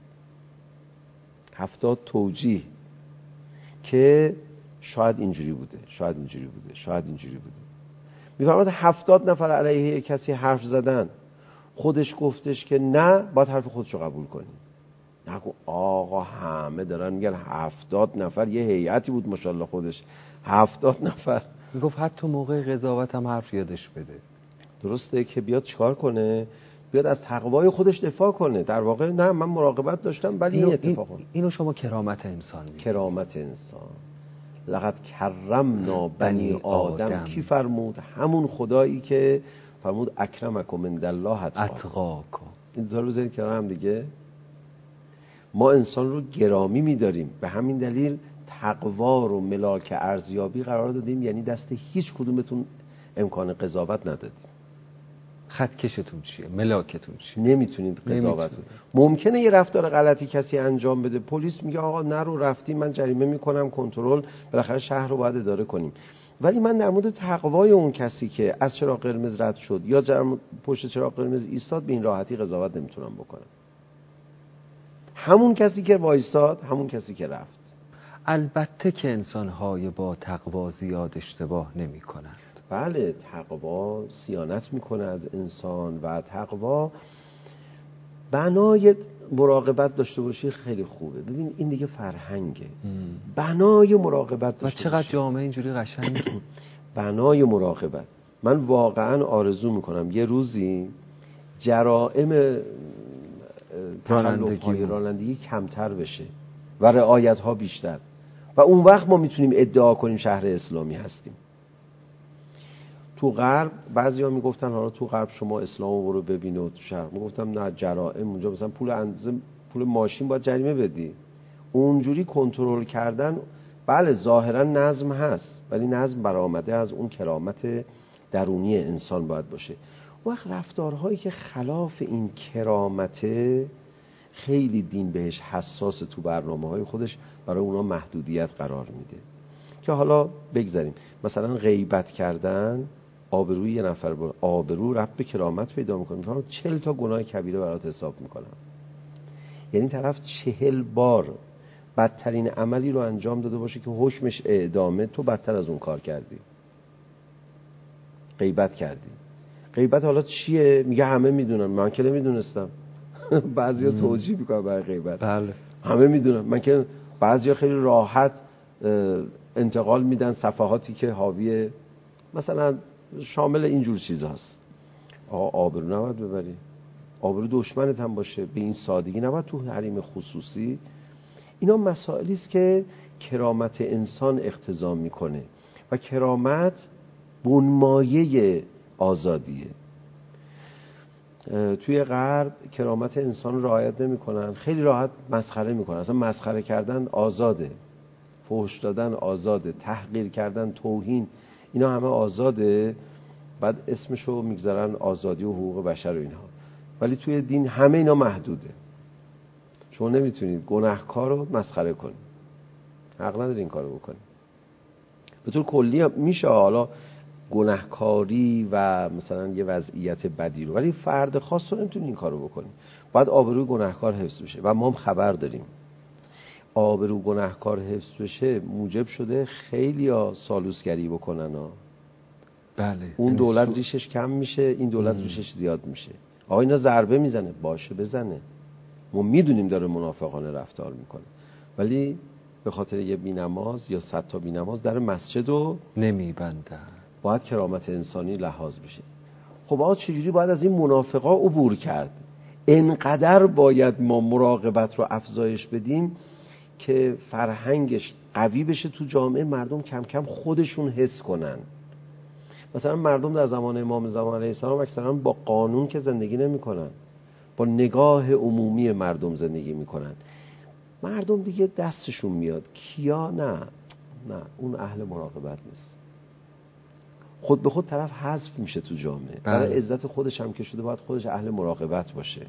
هفتاد توجیه که شاید اینجوری بوده، شاید اینجوری بوده، شاید اینجوری بوده. میفرماید هفتاد نفر علیه کسی حرف زدن، خودش گفتش که نه، باید حرف خودش رو قبول کنی. نگو آقا همه دارن میگن هفتاد نفر، یه هیئتی بود ماشاءالله خودش هفتاد نفر. میگفت حتی موقع قضاوت هم حرف یادش بده. درسته که بیاد چیکار کنه؟ بیاد از تقوای خودش دفاع کنه. در واقع نه، من مراقبت داشتم ولی این اتفاق این اینو شما کرامت انسان میگید. کرامت انسان. لقد کرمنا بنی آدم. آدم. کی فرمود؟ همون خدایی که فرمود اکرمکم عندالله اتقاکم. این دو تا رو بزنید کنار هم دیگه. ما انسان رو گرامی می‌داریم، به همین دلیل تقوا رو ملاک ارزیابی قرار دادیم، یعنی دست هیچ کدومتون امکان قضاوت ندادیم. خط کشتون چیه؟ ملاکتون چیه؟ نمیتونید قضاوت کنید. ممکنه یه رفتار غلطی کسی انجام بده، پلیس میگه آقا نرو، رفتی، من جریمه میکنم، کنترل، بالاخره شهر رو باید اداره کنیم. ولی من در مورد تقوای اون کسی که از چراغ قرمز رد شد یا جرم پشت چراغ قرمز ایستاد به این راحتی قضاوت نمیتونم بکنم. همون کسی که وایستاد، همون کسی که رفت. البته که انسان‌های با تقوا زیاد اشتباه نمی‌کنند. بله، تقوا صیانت میکنه از انسان و تقوا بنای مراقبت داشته باشی خیلی خوبه. ببین این دیگه فرهنگه. بنای مراقبت داشته و چقدر جامعه اینجوری قشنگ بود. بنای مراقبت. من واقعا آرزو میکنم یه روزی جرائم رانندگی رانندگی کمتر بشه و رعایت ها بیشتر و اون وقت ما میتونیم ادعا کنیم شهر اسلامی هستیم. تو غرب بعضیا میگفتن حالا تو غرب شما اسلامو برو ببین و تو شرق. میگفتم نه، جرائم اونجا مثلا پول اندازه پول ماشین باید جریمه بدی. اونجوری کنترل کردن، بله ظاهرا نظم هست ولی نظم برآمده از اون کرامت درونی انسان باید باشه. وقت رفتارهایی که خلاف این کرامته خیلی دین بهش حساس، تو برنامه‌های خودش برای اونا محدودیت قرار میده. که حالا بگذاریم مثلا غیبت کردن، آبروی یه نفر با آبرو ربط به کرامت پیدا میکنه. مثلا چهل تا گناه کبیره برات حساب میکنم. یعنی طرف چهل بار بدترین عملی رو انجام داده باشه که حکمش اعدامه، تو بدتر از اون کار کردی، غیبت کردی. غیبت حالا چیه؟ میگه همه میدونن. من که نمیدونستم. بعضیا توجیه میکنن برای غیبت. بله. همه میدونن. من که بعضیا خیلی راحت انتقال میدن صفحاتی که حاوی مثلا شامل اینجور چیزاست. آقا آبرو نباید ببری، آبرو دشمنت هم باشه، به این سادگی نباید تو حریم خصوصی. اینا مسائلی است که کرامت انسان اقتضا میکنه و کرامت بنمایه آزادیه. توی غرب کرامت انسان رعایت نمیکنن، خیلی راحت مسخره میکنن. اصلا مسخره کردن آزاده، فحش دادن آزاده، تحقیر کردن، توهین، اینا همه آزاده. بعد اسمشو میگذارن آزادی و حقوق بشر و اینها. ولی توی دین همه اینا محدوده. شما نمیتونید گناهکار رو مسخره کنید، حق نداری این کارو بکنید. به طور کلی میشه حالا گناهکاری و مثلا یه وضعیت بدی رو، ولی فرد خاص رو نمیتونی این کارو بکنی. باید آبروی گناهکار حفظ بشه و ما هم خبر داریم آبروی گناهکار حفظ بشه موجب شده خیلیا سالوسگری بکنن ها. بله. اون دولت ریشش کم میشه، این دولت ریشش زیاد میشه. آقا اینا ضربه میزنه، باشه بزنه، ما میدونیم داره منافقانه رفتار میکنه، ولی به خاطر یه بی‌نماز یا صد تا بی‌نماز در مسجد رو نمیبندن. باید کرامت انسانی لحاظ بشه. خب آقا چجوری باید از این منافقا عبور کرد؟ انقدر باید ما مراقبت رو افزایش بدیم که فرهنگش قوی بشه تو جامعه، مردم کم کم خودشون حس کنن. مثلا مردم در زمان امام زمان علیه السلام اکثرا با قانون که زندگی نمی کنن، با نگاه عمومی مردم زندگی می کنن. مردم دیگه دستشون میاد، کیا نه نه اون اهل مراقبت نیست، خود به خود طرف حذف میشه تو جامعه. برای عزت خودش هم که شده باید خودش اهل مراقبت باشه.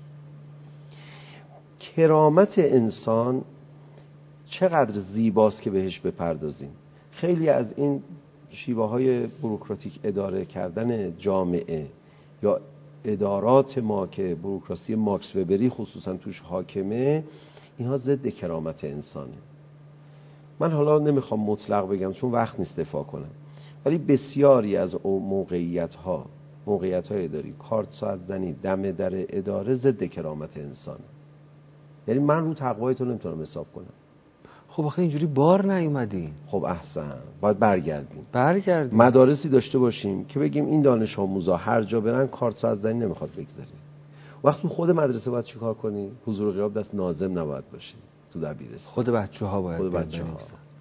کرامت انسان چقدر زیباست که بهش بپردازیم. خیلی از این شیوه های بوروکراتیک اداره کردن جامعه یا ادارات ما که بوروکراسی ماکس وبری خصوصا توش حاکمه، اینها ضد کرامت انسانه. من حالا نمیخوام مطلق بگم چون وقت نیست دفاع کنم، ولی بسیاری از موقعیت ها موقعیت های اداری، کارت ساعت زنی، دم در اداره ضد کرامت انسانه. یعنی من رو تقوای تو نمیتونم حساب کنم. خب آخه اینجوری بار نیومدی. خب احسن، باید برگردیم برگردیم مدارسی داشته باشیم که بگیم این دانش آموزا هر جا برن کارت ساعت زنی نمیخواد بگذاری. وقتی خود مدرسه باید چیکار کنی؟ حضور و غیاب دست ناظم نباید باشه تو دبیرستان، خود بچه‌ها باید خود بچه‌ها.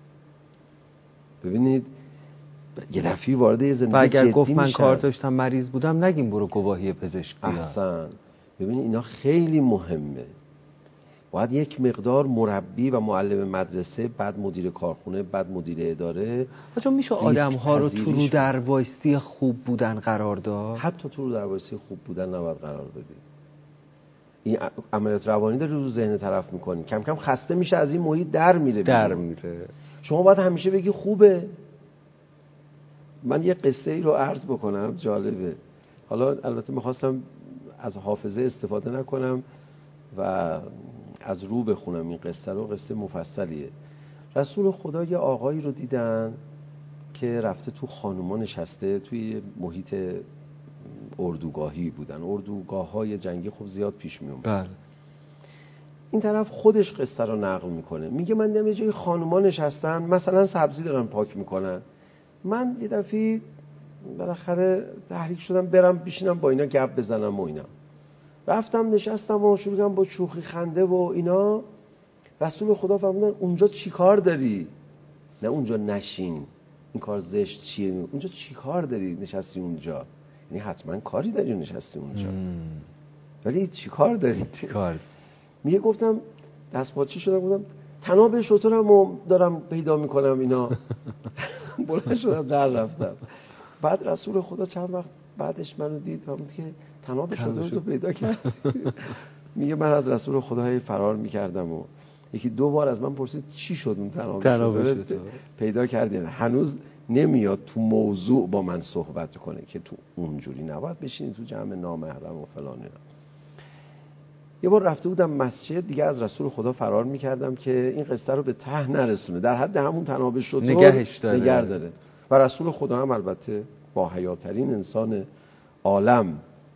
ببینید یه دفعی وارد یه زندگی و اگر جدی گفت من میشن. کار داشتم مریض بودم نگیم برو گواهی پزشک بیار. احسن. ببینید اینا خیلی مهمه. باید یک مقدار مربی و معلم مدرسه، بعد مدیر کارخونه، بعد مدیر اداره. آجا میشه آدم‌ها رو تو رو در وایستی خوب بودن قرار داد؟ حتی تو رو در وایستی خوب بودن نباید قرار بدی. این عملیات روانی داری رو ذهن طرف میکنی، کم کم خسته میشه از این محیط در میره در میره. شما باید همیشه بگی خوبه. من یه قصه ای رو عرض بکنم جالبه. حالا البته میخواستم از حافظه استفاده نکنم و از رو بخونم این قصه رو، قصه مفصلیه. رسول خدا یه آقایی رو دیدن که رفته تو خانوما نشسته، توی محیط اردوگاهی بودن. اردوگاه‌های جنگی خب زیاد پیش می اومد. بله. این طرف خودش قصه رو نقل میکنه، میگه من دیدم یه جای خانوما نشستن مثلا سبزی دارن پاک میکنن، من یه دفعه بالاخره تحریک شدم برم بشینم با اینا گپ بزنم و اینا. رفتم نشستم و شروع کردم با شوخی خنده و اینا. رسول خدا فرمودن اونجا چی کار داری؟ نه اونجا نشین، این کار زشت چیه؟ اونجا چی کار داری نشستی اونجا؟ یعنی حتما کاری داری نشستی اونجا. ولی چی کار داری؟ چی کار؟ میگه گفتم دست پاچه شدم، گفتم تناب شترمو دارم پیدا میکنم اینا. بلند شدم در رفتم. بعد رسول خدا چند وقت بعدش منو دید و بود که تناب شترتو پیدا کرد. میگه من از رسول خدا فرار میکردم و یکی دو بار از من پرسید چی شد اون تناب شتر پیدا کردی؟ هنوز نمیاد تو موضوع با من صحبت کنه که تو اونجوری نباید بشینی تو جمع نامحرم و فلان اینا. یه بار رفته بودم مسجد دیگه، از رسول خدا فرار میکردم که این قصه رو به ته نرسونه، در حد همون تناب شتر نگهش داره. نگه داره. و رسول خدا هم البته با حیاترین انسان عالم.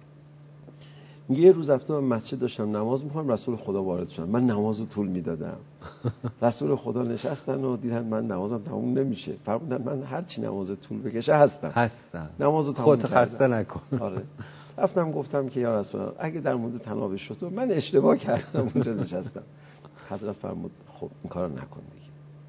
میگه یه روز رفتم مسجد داشتم نماز میخونم، رسول خدا وارد شدن، من نمازو طول میدادم. رسول خدا نشستن و دیدن من نمازم تموم نمیشه، فرمودن من هر چی نماز طول بکشه هستم هستم نمازو تموم خودت خسته نکن. آره. رفتم گفتم که یا رسول الله اگه در مورد تناب شتر من اشتباه کردم اونجا نشستم. حضرت فرمود خب این کارو نکن دیگه.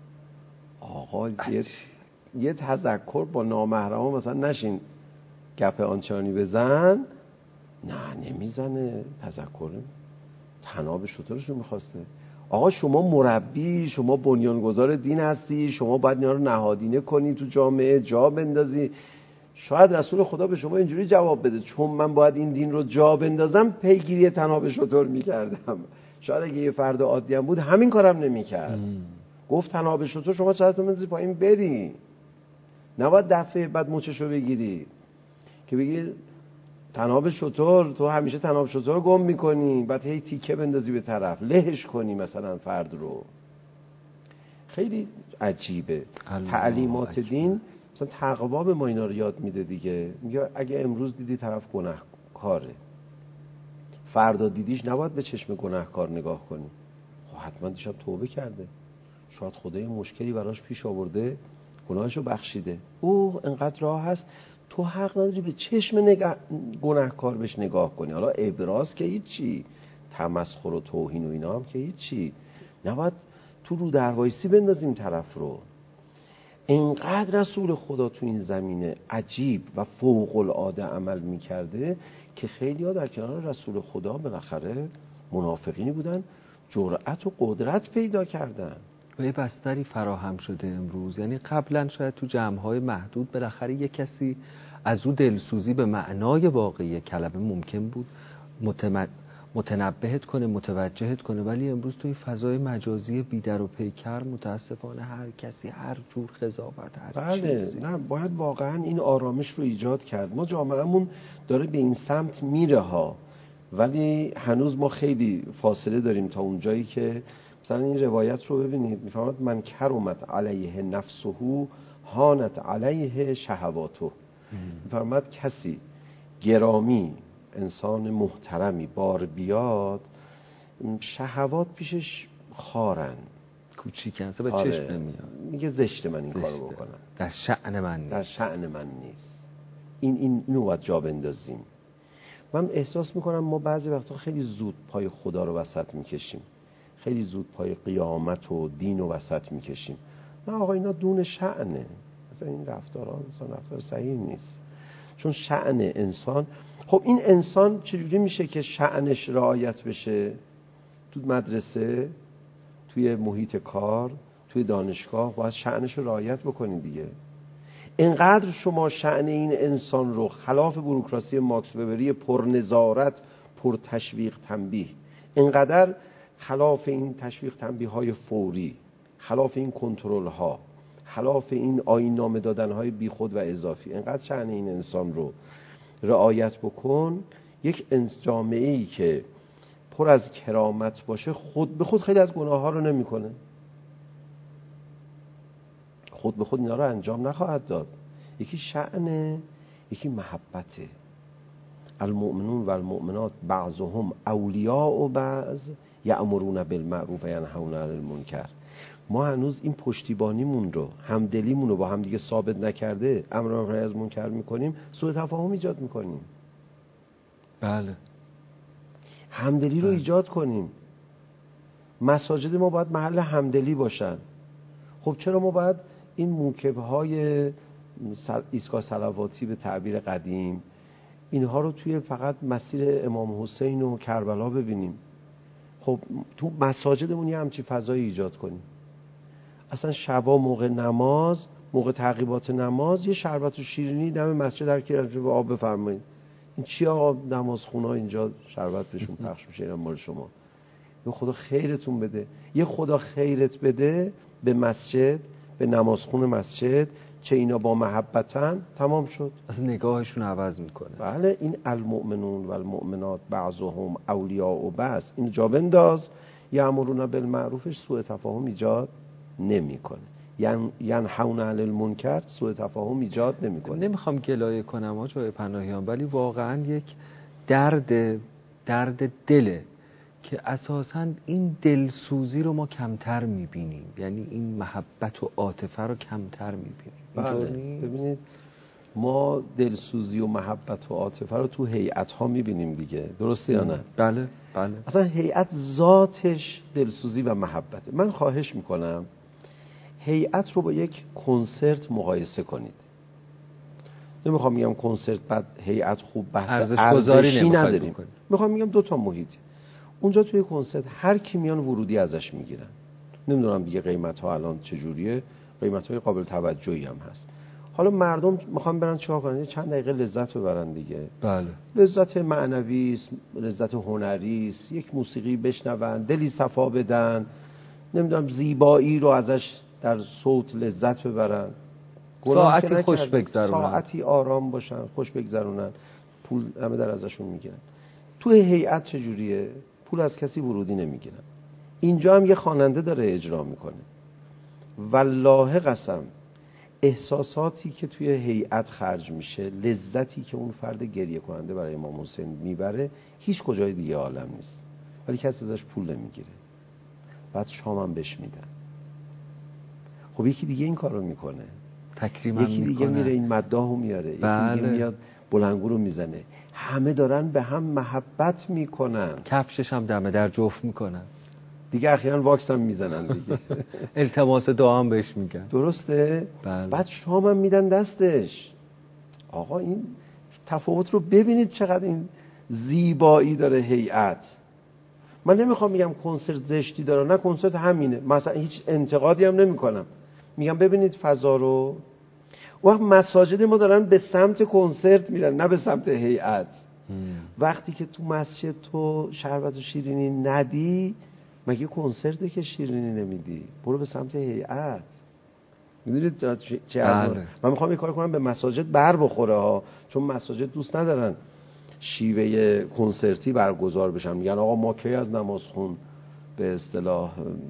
آقا یه یه تذکر با نامحرما مثلا نشین گپ آنچانی بزن، نه نمیزنه تذکر تناب شترش رو میخواسته. آقا شما مربی، شما بنیانگذار دین هستی، شما باید اینا رو نهادینه کنی تو جامعه جا بندازی. شاید رسول خدا به شما اینجوری جواب بده چون من باید این دین رو جا بندازم پیگیری تناب شتر میکردم. شاید اگه یه فرد عادی هم بود همین کارم نمیکرد. گفت تناب شتر شما چرا تو بندازی پایین بری، نباید دفعه بعد مچشو بگیری که بگی تناب شتر تو همیشه تناب شتر رو گم میکنی بعد هی تیکه بندازی به طرف لهش کنی مثلا فرد رو. خیلی عجیبه تعلیمات عجیبه. دین. مثلا تقوا به ما اینا رو یاد میده دیگه. میگه اگه امروز دیدی طرف گناهکاره فردا دیدیش نباید به چشم گناهکار نگاه کنی. خب حتما دیشب توبه کرده، شاید خدا یه مشکلی براش پیش آورده گناهشو بخشیده، اوه انقدر راه هست. تو حق نداری به چشم نگاه... گناهکار بهش نگاه کنی. حالا ابراز که هیچی، تمسخر و توهین و اینا هم که هیچی، نباید تو رو دروایسی بندازیم طرف رو. اینقدر رسول خدا تو این زمینه عجیب و فوق العاده عمل میکرده که خیلی ها در کنار رسول خدا بالاخره منافقینی بودن جرأت و قدرت پیدا کردن و یه بستری فراهم شده امروز. یعنی قبلا شاید تو جمع‌های محدود بالاخره یه کسی از او دلسوزی به معنای واقعی کلمه ممکن بود متمد... متنبهت کنه متوجهت کنه، ولی امروز توی فضای مجازی بیدر و پیکر متاسفانه هر کسی هر جور قضاوت هر بله چیزی. نه باید واقعا این آرامش رو ایجاد کرد. ما جامعهمون داره به این سمت میره ها، ولی هنوز ما خیلی فاصله داریم تا اون جایی که مثلا این روایت رو ببینید میفرماد من کرمت علیه نفسه هانت علیه شهواته. میفرماد کسی گرامی انسان محترمی بار بیاد شهوات پیشش خارن کوچیکن به آره. چشم نمیاد، میگه زشته من این زشته. کارو بکنم، در شأن من نیست. در شأن من نیست. این این اینو باید جا بندازیم. من احساس میکنم ما بعضی وقتا خیلی زود پای خدا رو وسط میکشیم، خیلی زود پای قیامت و دین رو وسط میکشیم. نه آقا اینا دون شأنه، مثلا این رفتارها مثلا رفتار صحیح نیست، چون شأن انسان. خب این انسان چجوری میشه که شأنش رعایت بشه؟ تو مدرسه، توی محیط کار، توی دانشگاه باید شأنش رو رعایت بکنی دیگه. اینقدر شما شأن این انسان رو خلاف بوروکراسی ماکس وبری پر نظارت پر تشویق تنبیه، اینقدر خلاف این تشویق تنبیه های فوری، خلاف این کنترل ها، خلاف این آیین نامه دادن های بی خود و اضافی، اینقدر شأن این انسان رو رعایت بکن. یک جامعه‌ای که پر از کرامت باشه خود به خود خیلی از گناه ها رو نمیکنه، خود به خود اینا رو انجام نخواهد داد. یکی شأنه، یکی محبته. المؤمنون و المؤمنات بعضهم اولیاء و بعض یأمرون بالمعروف و ینهون عن المنکر. ما هنوز این پشتیبانیمون رو، همدلیمون رو با هم دیگه ثابت نکرده امر و نهی از منکر میکنیم، سوء تفاهم ایجاد میکنیم. بله همدلی رو ایجاد کنیم. مساجد ما باید محل همدلی باشن. خب چرا ما باید این موکب‌های ایستگاه صلواتی به تعبیر قدیم اینها رو توی فقط مسیر امام حسین و کربلا ببینیم؟ خب تو مساجدمون یه همچی فضایی ایجاد کنیم. اصلا شبا موقع نماز، موقع تعقیبات نماز، یه شربت و شیرینی دم مسجد هر کی به آب بفرمایید. این چی آقا نمازخونا اینجا شربت بهشون پخش میشه، اینا مال شما. یه خدا خیرتون بده، یه خدا خیرت بده به مسجد، به نمازخون مسجد، چه اینا با محبتن تمام شد. اصلا نگاهشون عوض میکنه. بله این المؤمنون و المؤمنات بعضهم اولیاء و بعض، این جا بنداز. یأمرون بالمعروفش سوء تفاهم ایجاد نمیکنه، ینهون عن المنکر سوء تفاهم ایجاد نمیکنه. نمیخوام گلایه کنم آقای پناهیان، ولی واقعا یک درد درد دله که اساساً این دلسوزی رو ما کمتر میبینیم، یعنی این محبت و عاطفه رو کمتر میبینیم. بله ببینید ما دلسوزی و محبت و عاطفه رو تو هیئت ها میبینیم دیگه، درسته یا نه؟ بله بله. اصلا هیئت ذاتش دلسوزی و محبته. من خواهش میکنم هیئت رو با یک کنسرت مقایسه کنید. نمیخوام میگم کنسرت بعد هیئت خوب بحث ارزشی نداریم، میخوام میگم دو تا محیط. اونجا توی کنسرت هر کی میان ورودی ازش میگیرن. نمیدونم دیگه قیمت ها الان چجوریه، قیمت های قابل توجهی هم هست. حالا مردم میخوان برن چیکار کنن؟ چند دقیقه لذت ببرن دیگه. بله. لذت معنوی است، لذت هنری است، یک موسیقی بشنون، دلی صفا بدن، نمیدونم زیبایی رو ازش در صوت لذت ببرن، ساعتی خوش بگذرونن، ساعتی آرام باشن، خوش بگذرونن، پول همه در ازشون میگیرن. توی هیئت چجوریه؟ پول از کسی ورودی نمیگیرن. اینجا هم یه خواننده داره اجرا میکنه. والله قسم احساساتی که توی هیئت خرج میشه، لذتی که اون فرد گریه کننده برای امام حسین میبره، هیچ کجای دیگه عالم نیست، ولی کسی ازش پول نمیگیره. بعد شام هم بهش میدن. خب یکی دیگه این کارو میکنه، تکریم یکی دیگه میکنه. میره این مداحو میاره، یکی بله. دیگه میاد بلنگو رو میزنه. همه دارن به هم محبت میکنن. کفشش هم دمه در جفت میکنن دیگه، اخیراً واکس هم میزنن دیگه. التماس دعا هم بهش میگن. درسته؟ بله. بعد شام هم میدن دستش. آقا این تفاوت رو ببینید چقدر این زیبایی داره هیئت. من نمیخوام میگم کنسرت زشتی داره، نه، کنسرت همینه، مثلا هیچ انتقادی هم نمیکنم، میگم ببینید فضا رو. وقت مساجد ما دارن به سمت کنسرت میرن، نه به سمت هیئت. وقتی که تو مسجد تو شربت و شیرینی ندی، مگه کنسرته که شیرینی نمیدی؟ برو به سمت هیئت. میدونید چه از من من میخوام یه کار کنم به مساجد بر بخوره ها، چون مساجد دوست ندارن شیوه کنسرتی برگزار بشن. میگن آقا ما کی از نماز خون به اصطلاح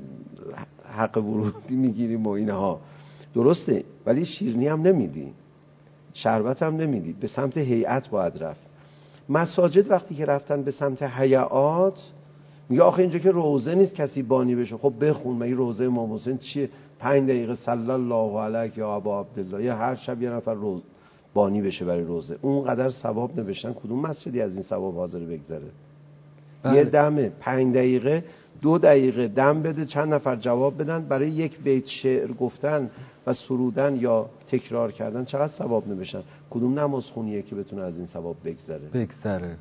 حق ورودی میگیریم و اینها. درسته، ولی شیرینی هم نمیدی، شربت هم نمیدی، به سمت هیئت باید رفت. مساجد وقتی که رفتن به سمت هیئات، میگه آخه اینجا که روزه نیست کسی بانی بشه. خب بخون، مگه روزه امام حسین چیه؟ پنج دقیقه صلی الله علیک یا ابا عبدالله، یا هر شب یه نفر روز بانی بشه برای روزه، اونقدر ثواب نوشتن. کدوم مسجدی از این ثواب حاضر بگذره؟ بله. یه دمه پنج دقیقه دو دقیقه دم بده، چند نفر جواب بدن، برای یک بیت شعر گفتن و سرودن یا تکرار کردن چقدر ثواب نوشتن. کدوم نماز خونیه که بتونه از این ثواب بگذره بگذره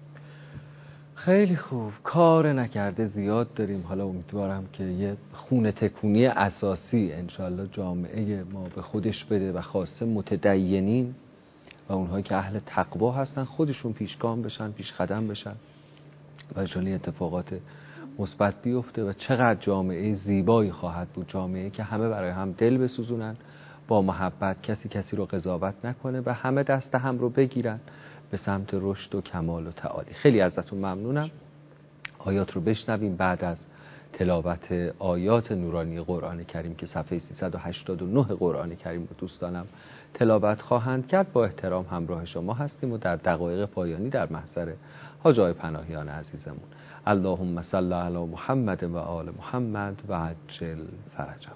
خیلی خوب. کار نکرده زیاد داریم. حالا امیدوارم که یه خونه تکونی اساسی انشالله جامعه ما به خودش بده و خاصه متدینین و اونهایی که اهل تقوا هستن خودشون پیشگام بشن، پیش قدم بشن و انشالله اتفاقات مثبت بیفته و چقدر جامعه زیبایی خواهد بود. جامعه که همه برای هم دل بسوزونن، با محبت، کسی کسی رو قضاوت نکنه و همه دست هم رو بگیرن به سمت رشد و کمال و تعالی. خیلی ازتون ممنونم. آیات رو بشنویم بعد از تلاوت آیات نورانی قرآن کریم که صفحه سیصد و هشتاد و نه قرآن کریم رو دوستانم تلاوت خواهند کرد. با احترام همراه شما هستیم و در دقایق پایانی در محضر حاج آقای پناهیان عزیزمون. اللهم صل علی محمد و آل محمد و عجل فرجهم.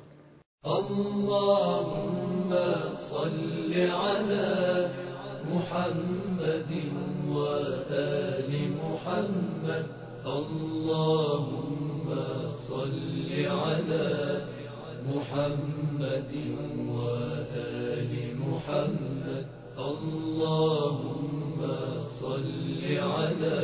اللهم صل على محمد وآل محمد. اللهم صل على محمد وآل محمد. اللهم صل على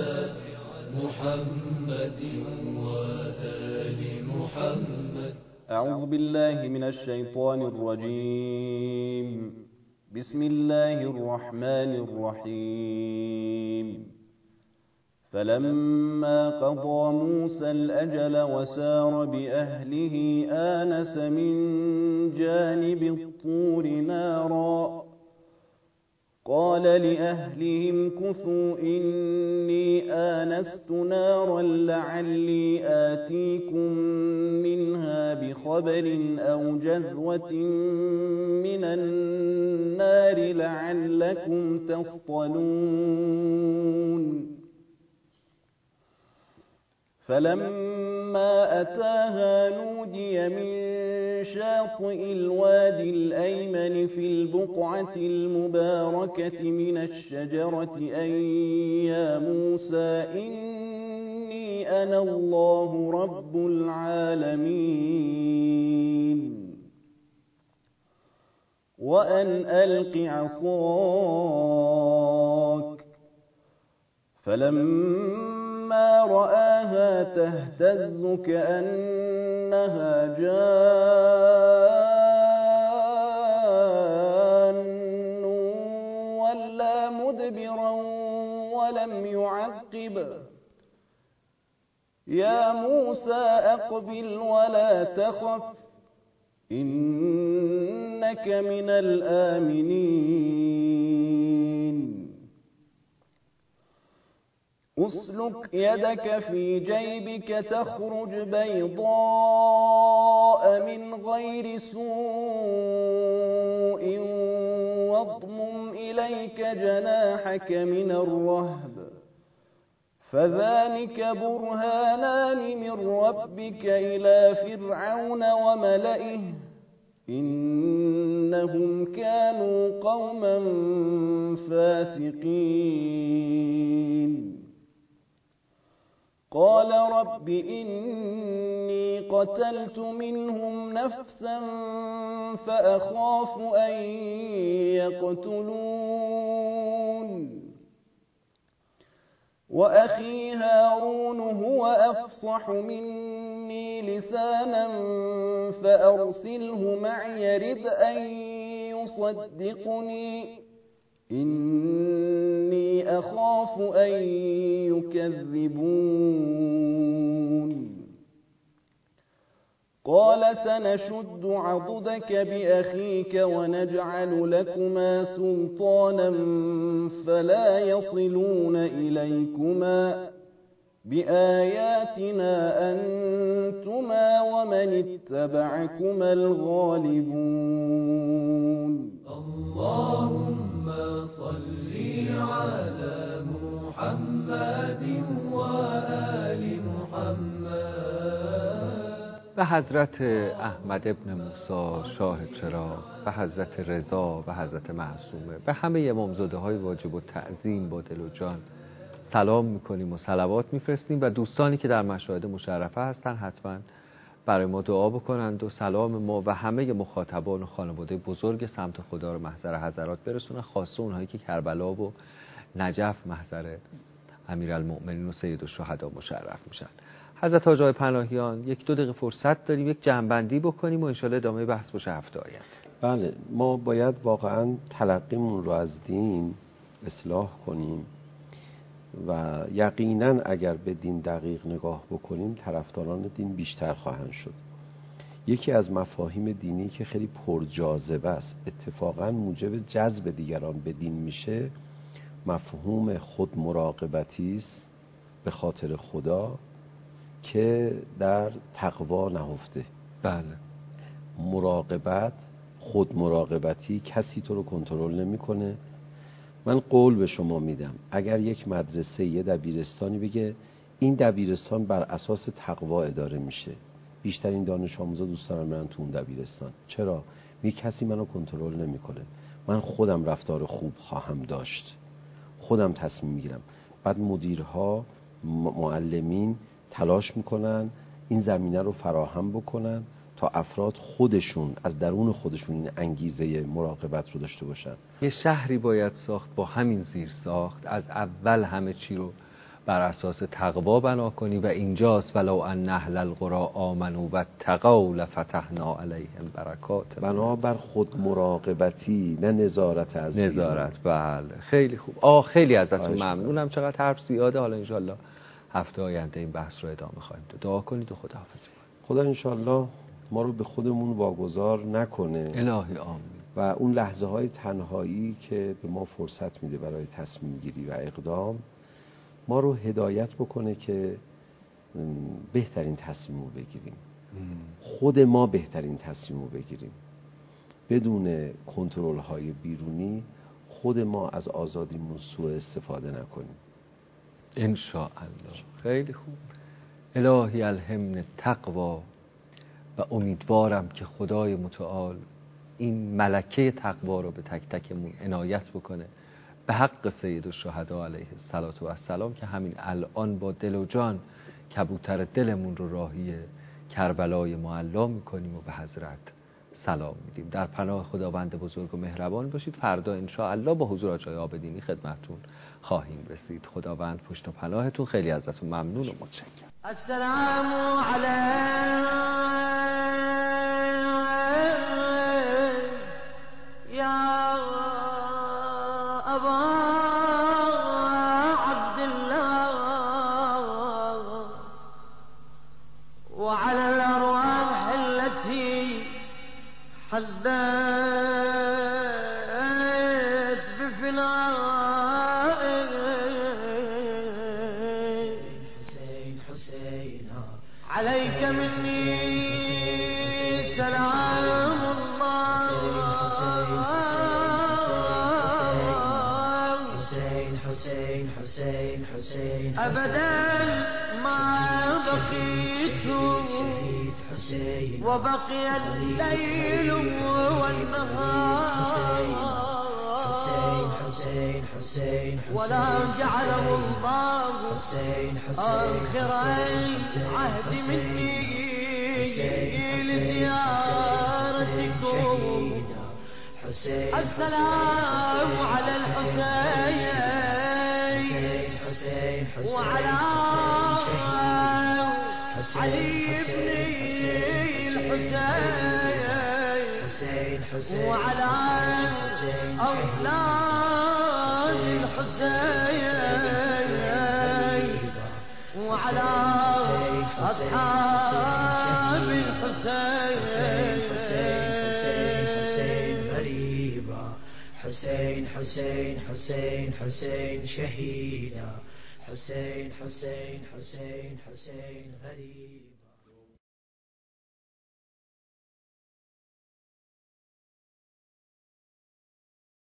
محمد وآل محمد. أعوذ بالله من الشيطان الرجيم. بسم الله الرحمن الرحيم. فلما قضى موسى الأجل وسار بأهله آنس من جانب الطور نارا قال لأهلهم كثوا إني آنست نارا لعلي آتيكم منها بخبر أو جذوة من النار لعلكم تصطلون. فلما أتاها نودي من شاطئ الوادي الأيمن في البقعة المباركة من الشجرة أن يا موسى إني أنا الله رب العالمين وأن ألق عصاك. فلما رآها تهتز كأنها جان مدبرا ولم يعقب يا موسى أقبل ولا تخف إنك من الآمنين أسلك يدك في جيبك تخرج بيضاء من غير سوء واضمم إليك جناحك من الرهب فذلك برهانان من ربك إلى فرعون وملئه إنهم كانوا قوما فاسقين قال رب إني قتلت منهم نفسا فأخاف أن يقتلون وأخي هارون هو أفصح مني لسانا فأرسله معي رد أن يصدقني إني أخاف أن يكذبون قال سنشد عضدك بأخيك ونجعل لكما سلطانا فلا يصلون إليكما بآياتنا أنتما ومن اتبعكما الغالبون اللهم صل على محمد وآل محمد. به حضرت احمد ابن موسی شاه چراغ، به حضرت رضا، به حضرت معصومه، به همه امامزاده های واجب التعظیم با دل و جان سلام میکنیم و صلوات میفرستیم و دوستانی که در مشاهد مشرفه هستن حتما برای ما دعا بکنند و سلام ما و همه مخاطبان و خانواده بزرگ سمت خدا رو محضر حضرات برسونن، خاصه اونهایی که کربلا و نجف محضر امیرالمؤمنین و سید الشهدا مشرف میشن. حضرت حاج آقای پناهیان یک دو دقیقه فرصت داریم یک جمع‌بندی بکنیم و انشالله ادامه بحث باشه هفته آینده. بله، ما باید واقعا تلقیمون رو از دین اصلاح کنیم و یقینا اگر به دین دقیق نگاه بکنیم طرفداران دین بیشتر خواهند شد. یکی از مفاهیم دینی که خیلی پرجاذبه است، اتفاقا موجب جذب دیگران به دین میشه، مفهوم خود مراقبتی است به خاطر خدا که در تقوا نهفته. بله، مراقبت، خود مراقبتی، کسی تو رو کنترل نمیکنه. من قول به شما میدم اگر یک مدرسه، یه دبیرستانی بگه این دبیرستان بر اساس تقوا اداره میشه، بیشترین دانش آموزا دوست دارن برن تو اون دبیرستان. چرا؟ می کسی منو کنترل نمیکنه، من خودم رفتار خوب خواهم داشت، خودم تصمیم میگیرم. بعد مدیرها، معلمین تلاش میکنن این زمینه رو فراهم بکنن تا افراد خودشون از درون خودشون این انگیزه مراقبت رو داشته باشن. یه شهری باید ساخت با همین زیر ساخت، از اول همه چی رو بر اساس تقوا بنا کنی و اینجاست ولو ان اهل القرى آمنوا واتقوا لفتحنا علیهم برکات. بنا بر خود مراقبتی، نه نظارت از نظارت. بله خیلی خوب. آه خیلی ازتون ممنونم، چقدر حرف زیاده. حالا انشالله هفته آینده این بحث رو ادامه خواهیم داد. دعا کنید و خداحافظی کنید. خدا انشالله ما رو به خودمون واگذار نکنه. الهی آمین. و اون لحظه های تنهایی که به ما فرصت میده برای تصمیم گیری و اقدام، ما رو هدایت بکنه که بهترین تصمیم رو بگیریم. خود ما بهترین تصمیم رو بگیریم بدون کنترل های بیرونی. خود ما از آزادیمون سوء استفاده نکنیم ان شاء الله. خیلی خوب. الهی الهمن تقوا و امیدوارم که خدای متعال این ملکه تقوا رو به تک تکمون عنایت بکنه به حق سید الشهدا علیه السلام که همین الان با دل و جان کبوتر دلمون رو راهی کربلای معلا میکنیم و به حضرت سلام میدیم. در پناه خداوند بزرگ و مهربان باشید. فردا ان شاء الله با حضور آقای عابدینی خدمتتون خواهیم رسید. خداوند پشت و پناهتون. خیلی ازتون ممنون و متشکرم. السلام علیک یا ابا ظليت بفنائي حسين حسين عليك مني سلام الله حسين حسين حسين حسين أبدا ما بقيت وبقي الليل والنهار حسين حسين ولا جعله الله آخر عهد مني لزيارتكم السلام على الحسين وعلى علي بن الحسين وعلى أولاد الحسين وعلى أصحاب الحسين غريبا حسين حسين حسين حسين شهيدا حسين حسين حسين حسين غريب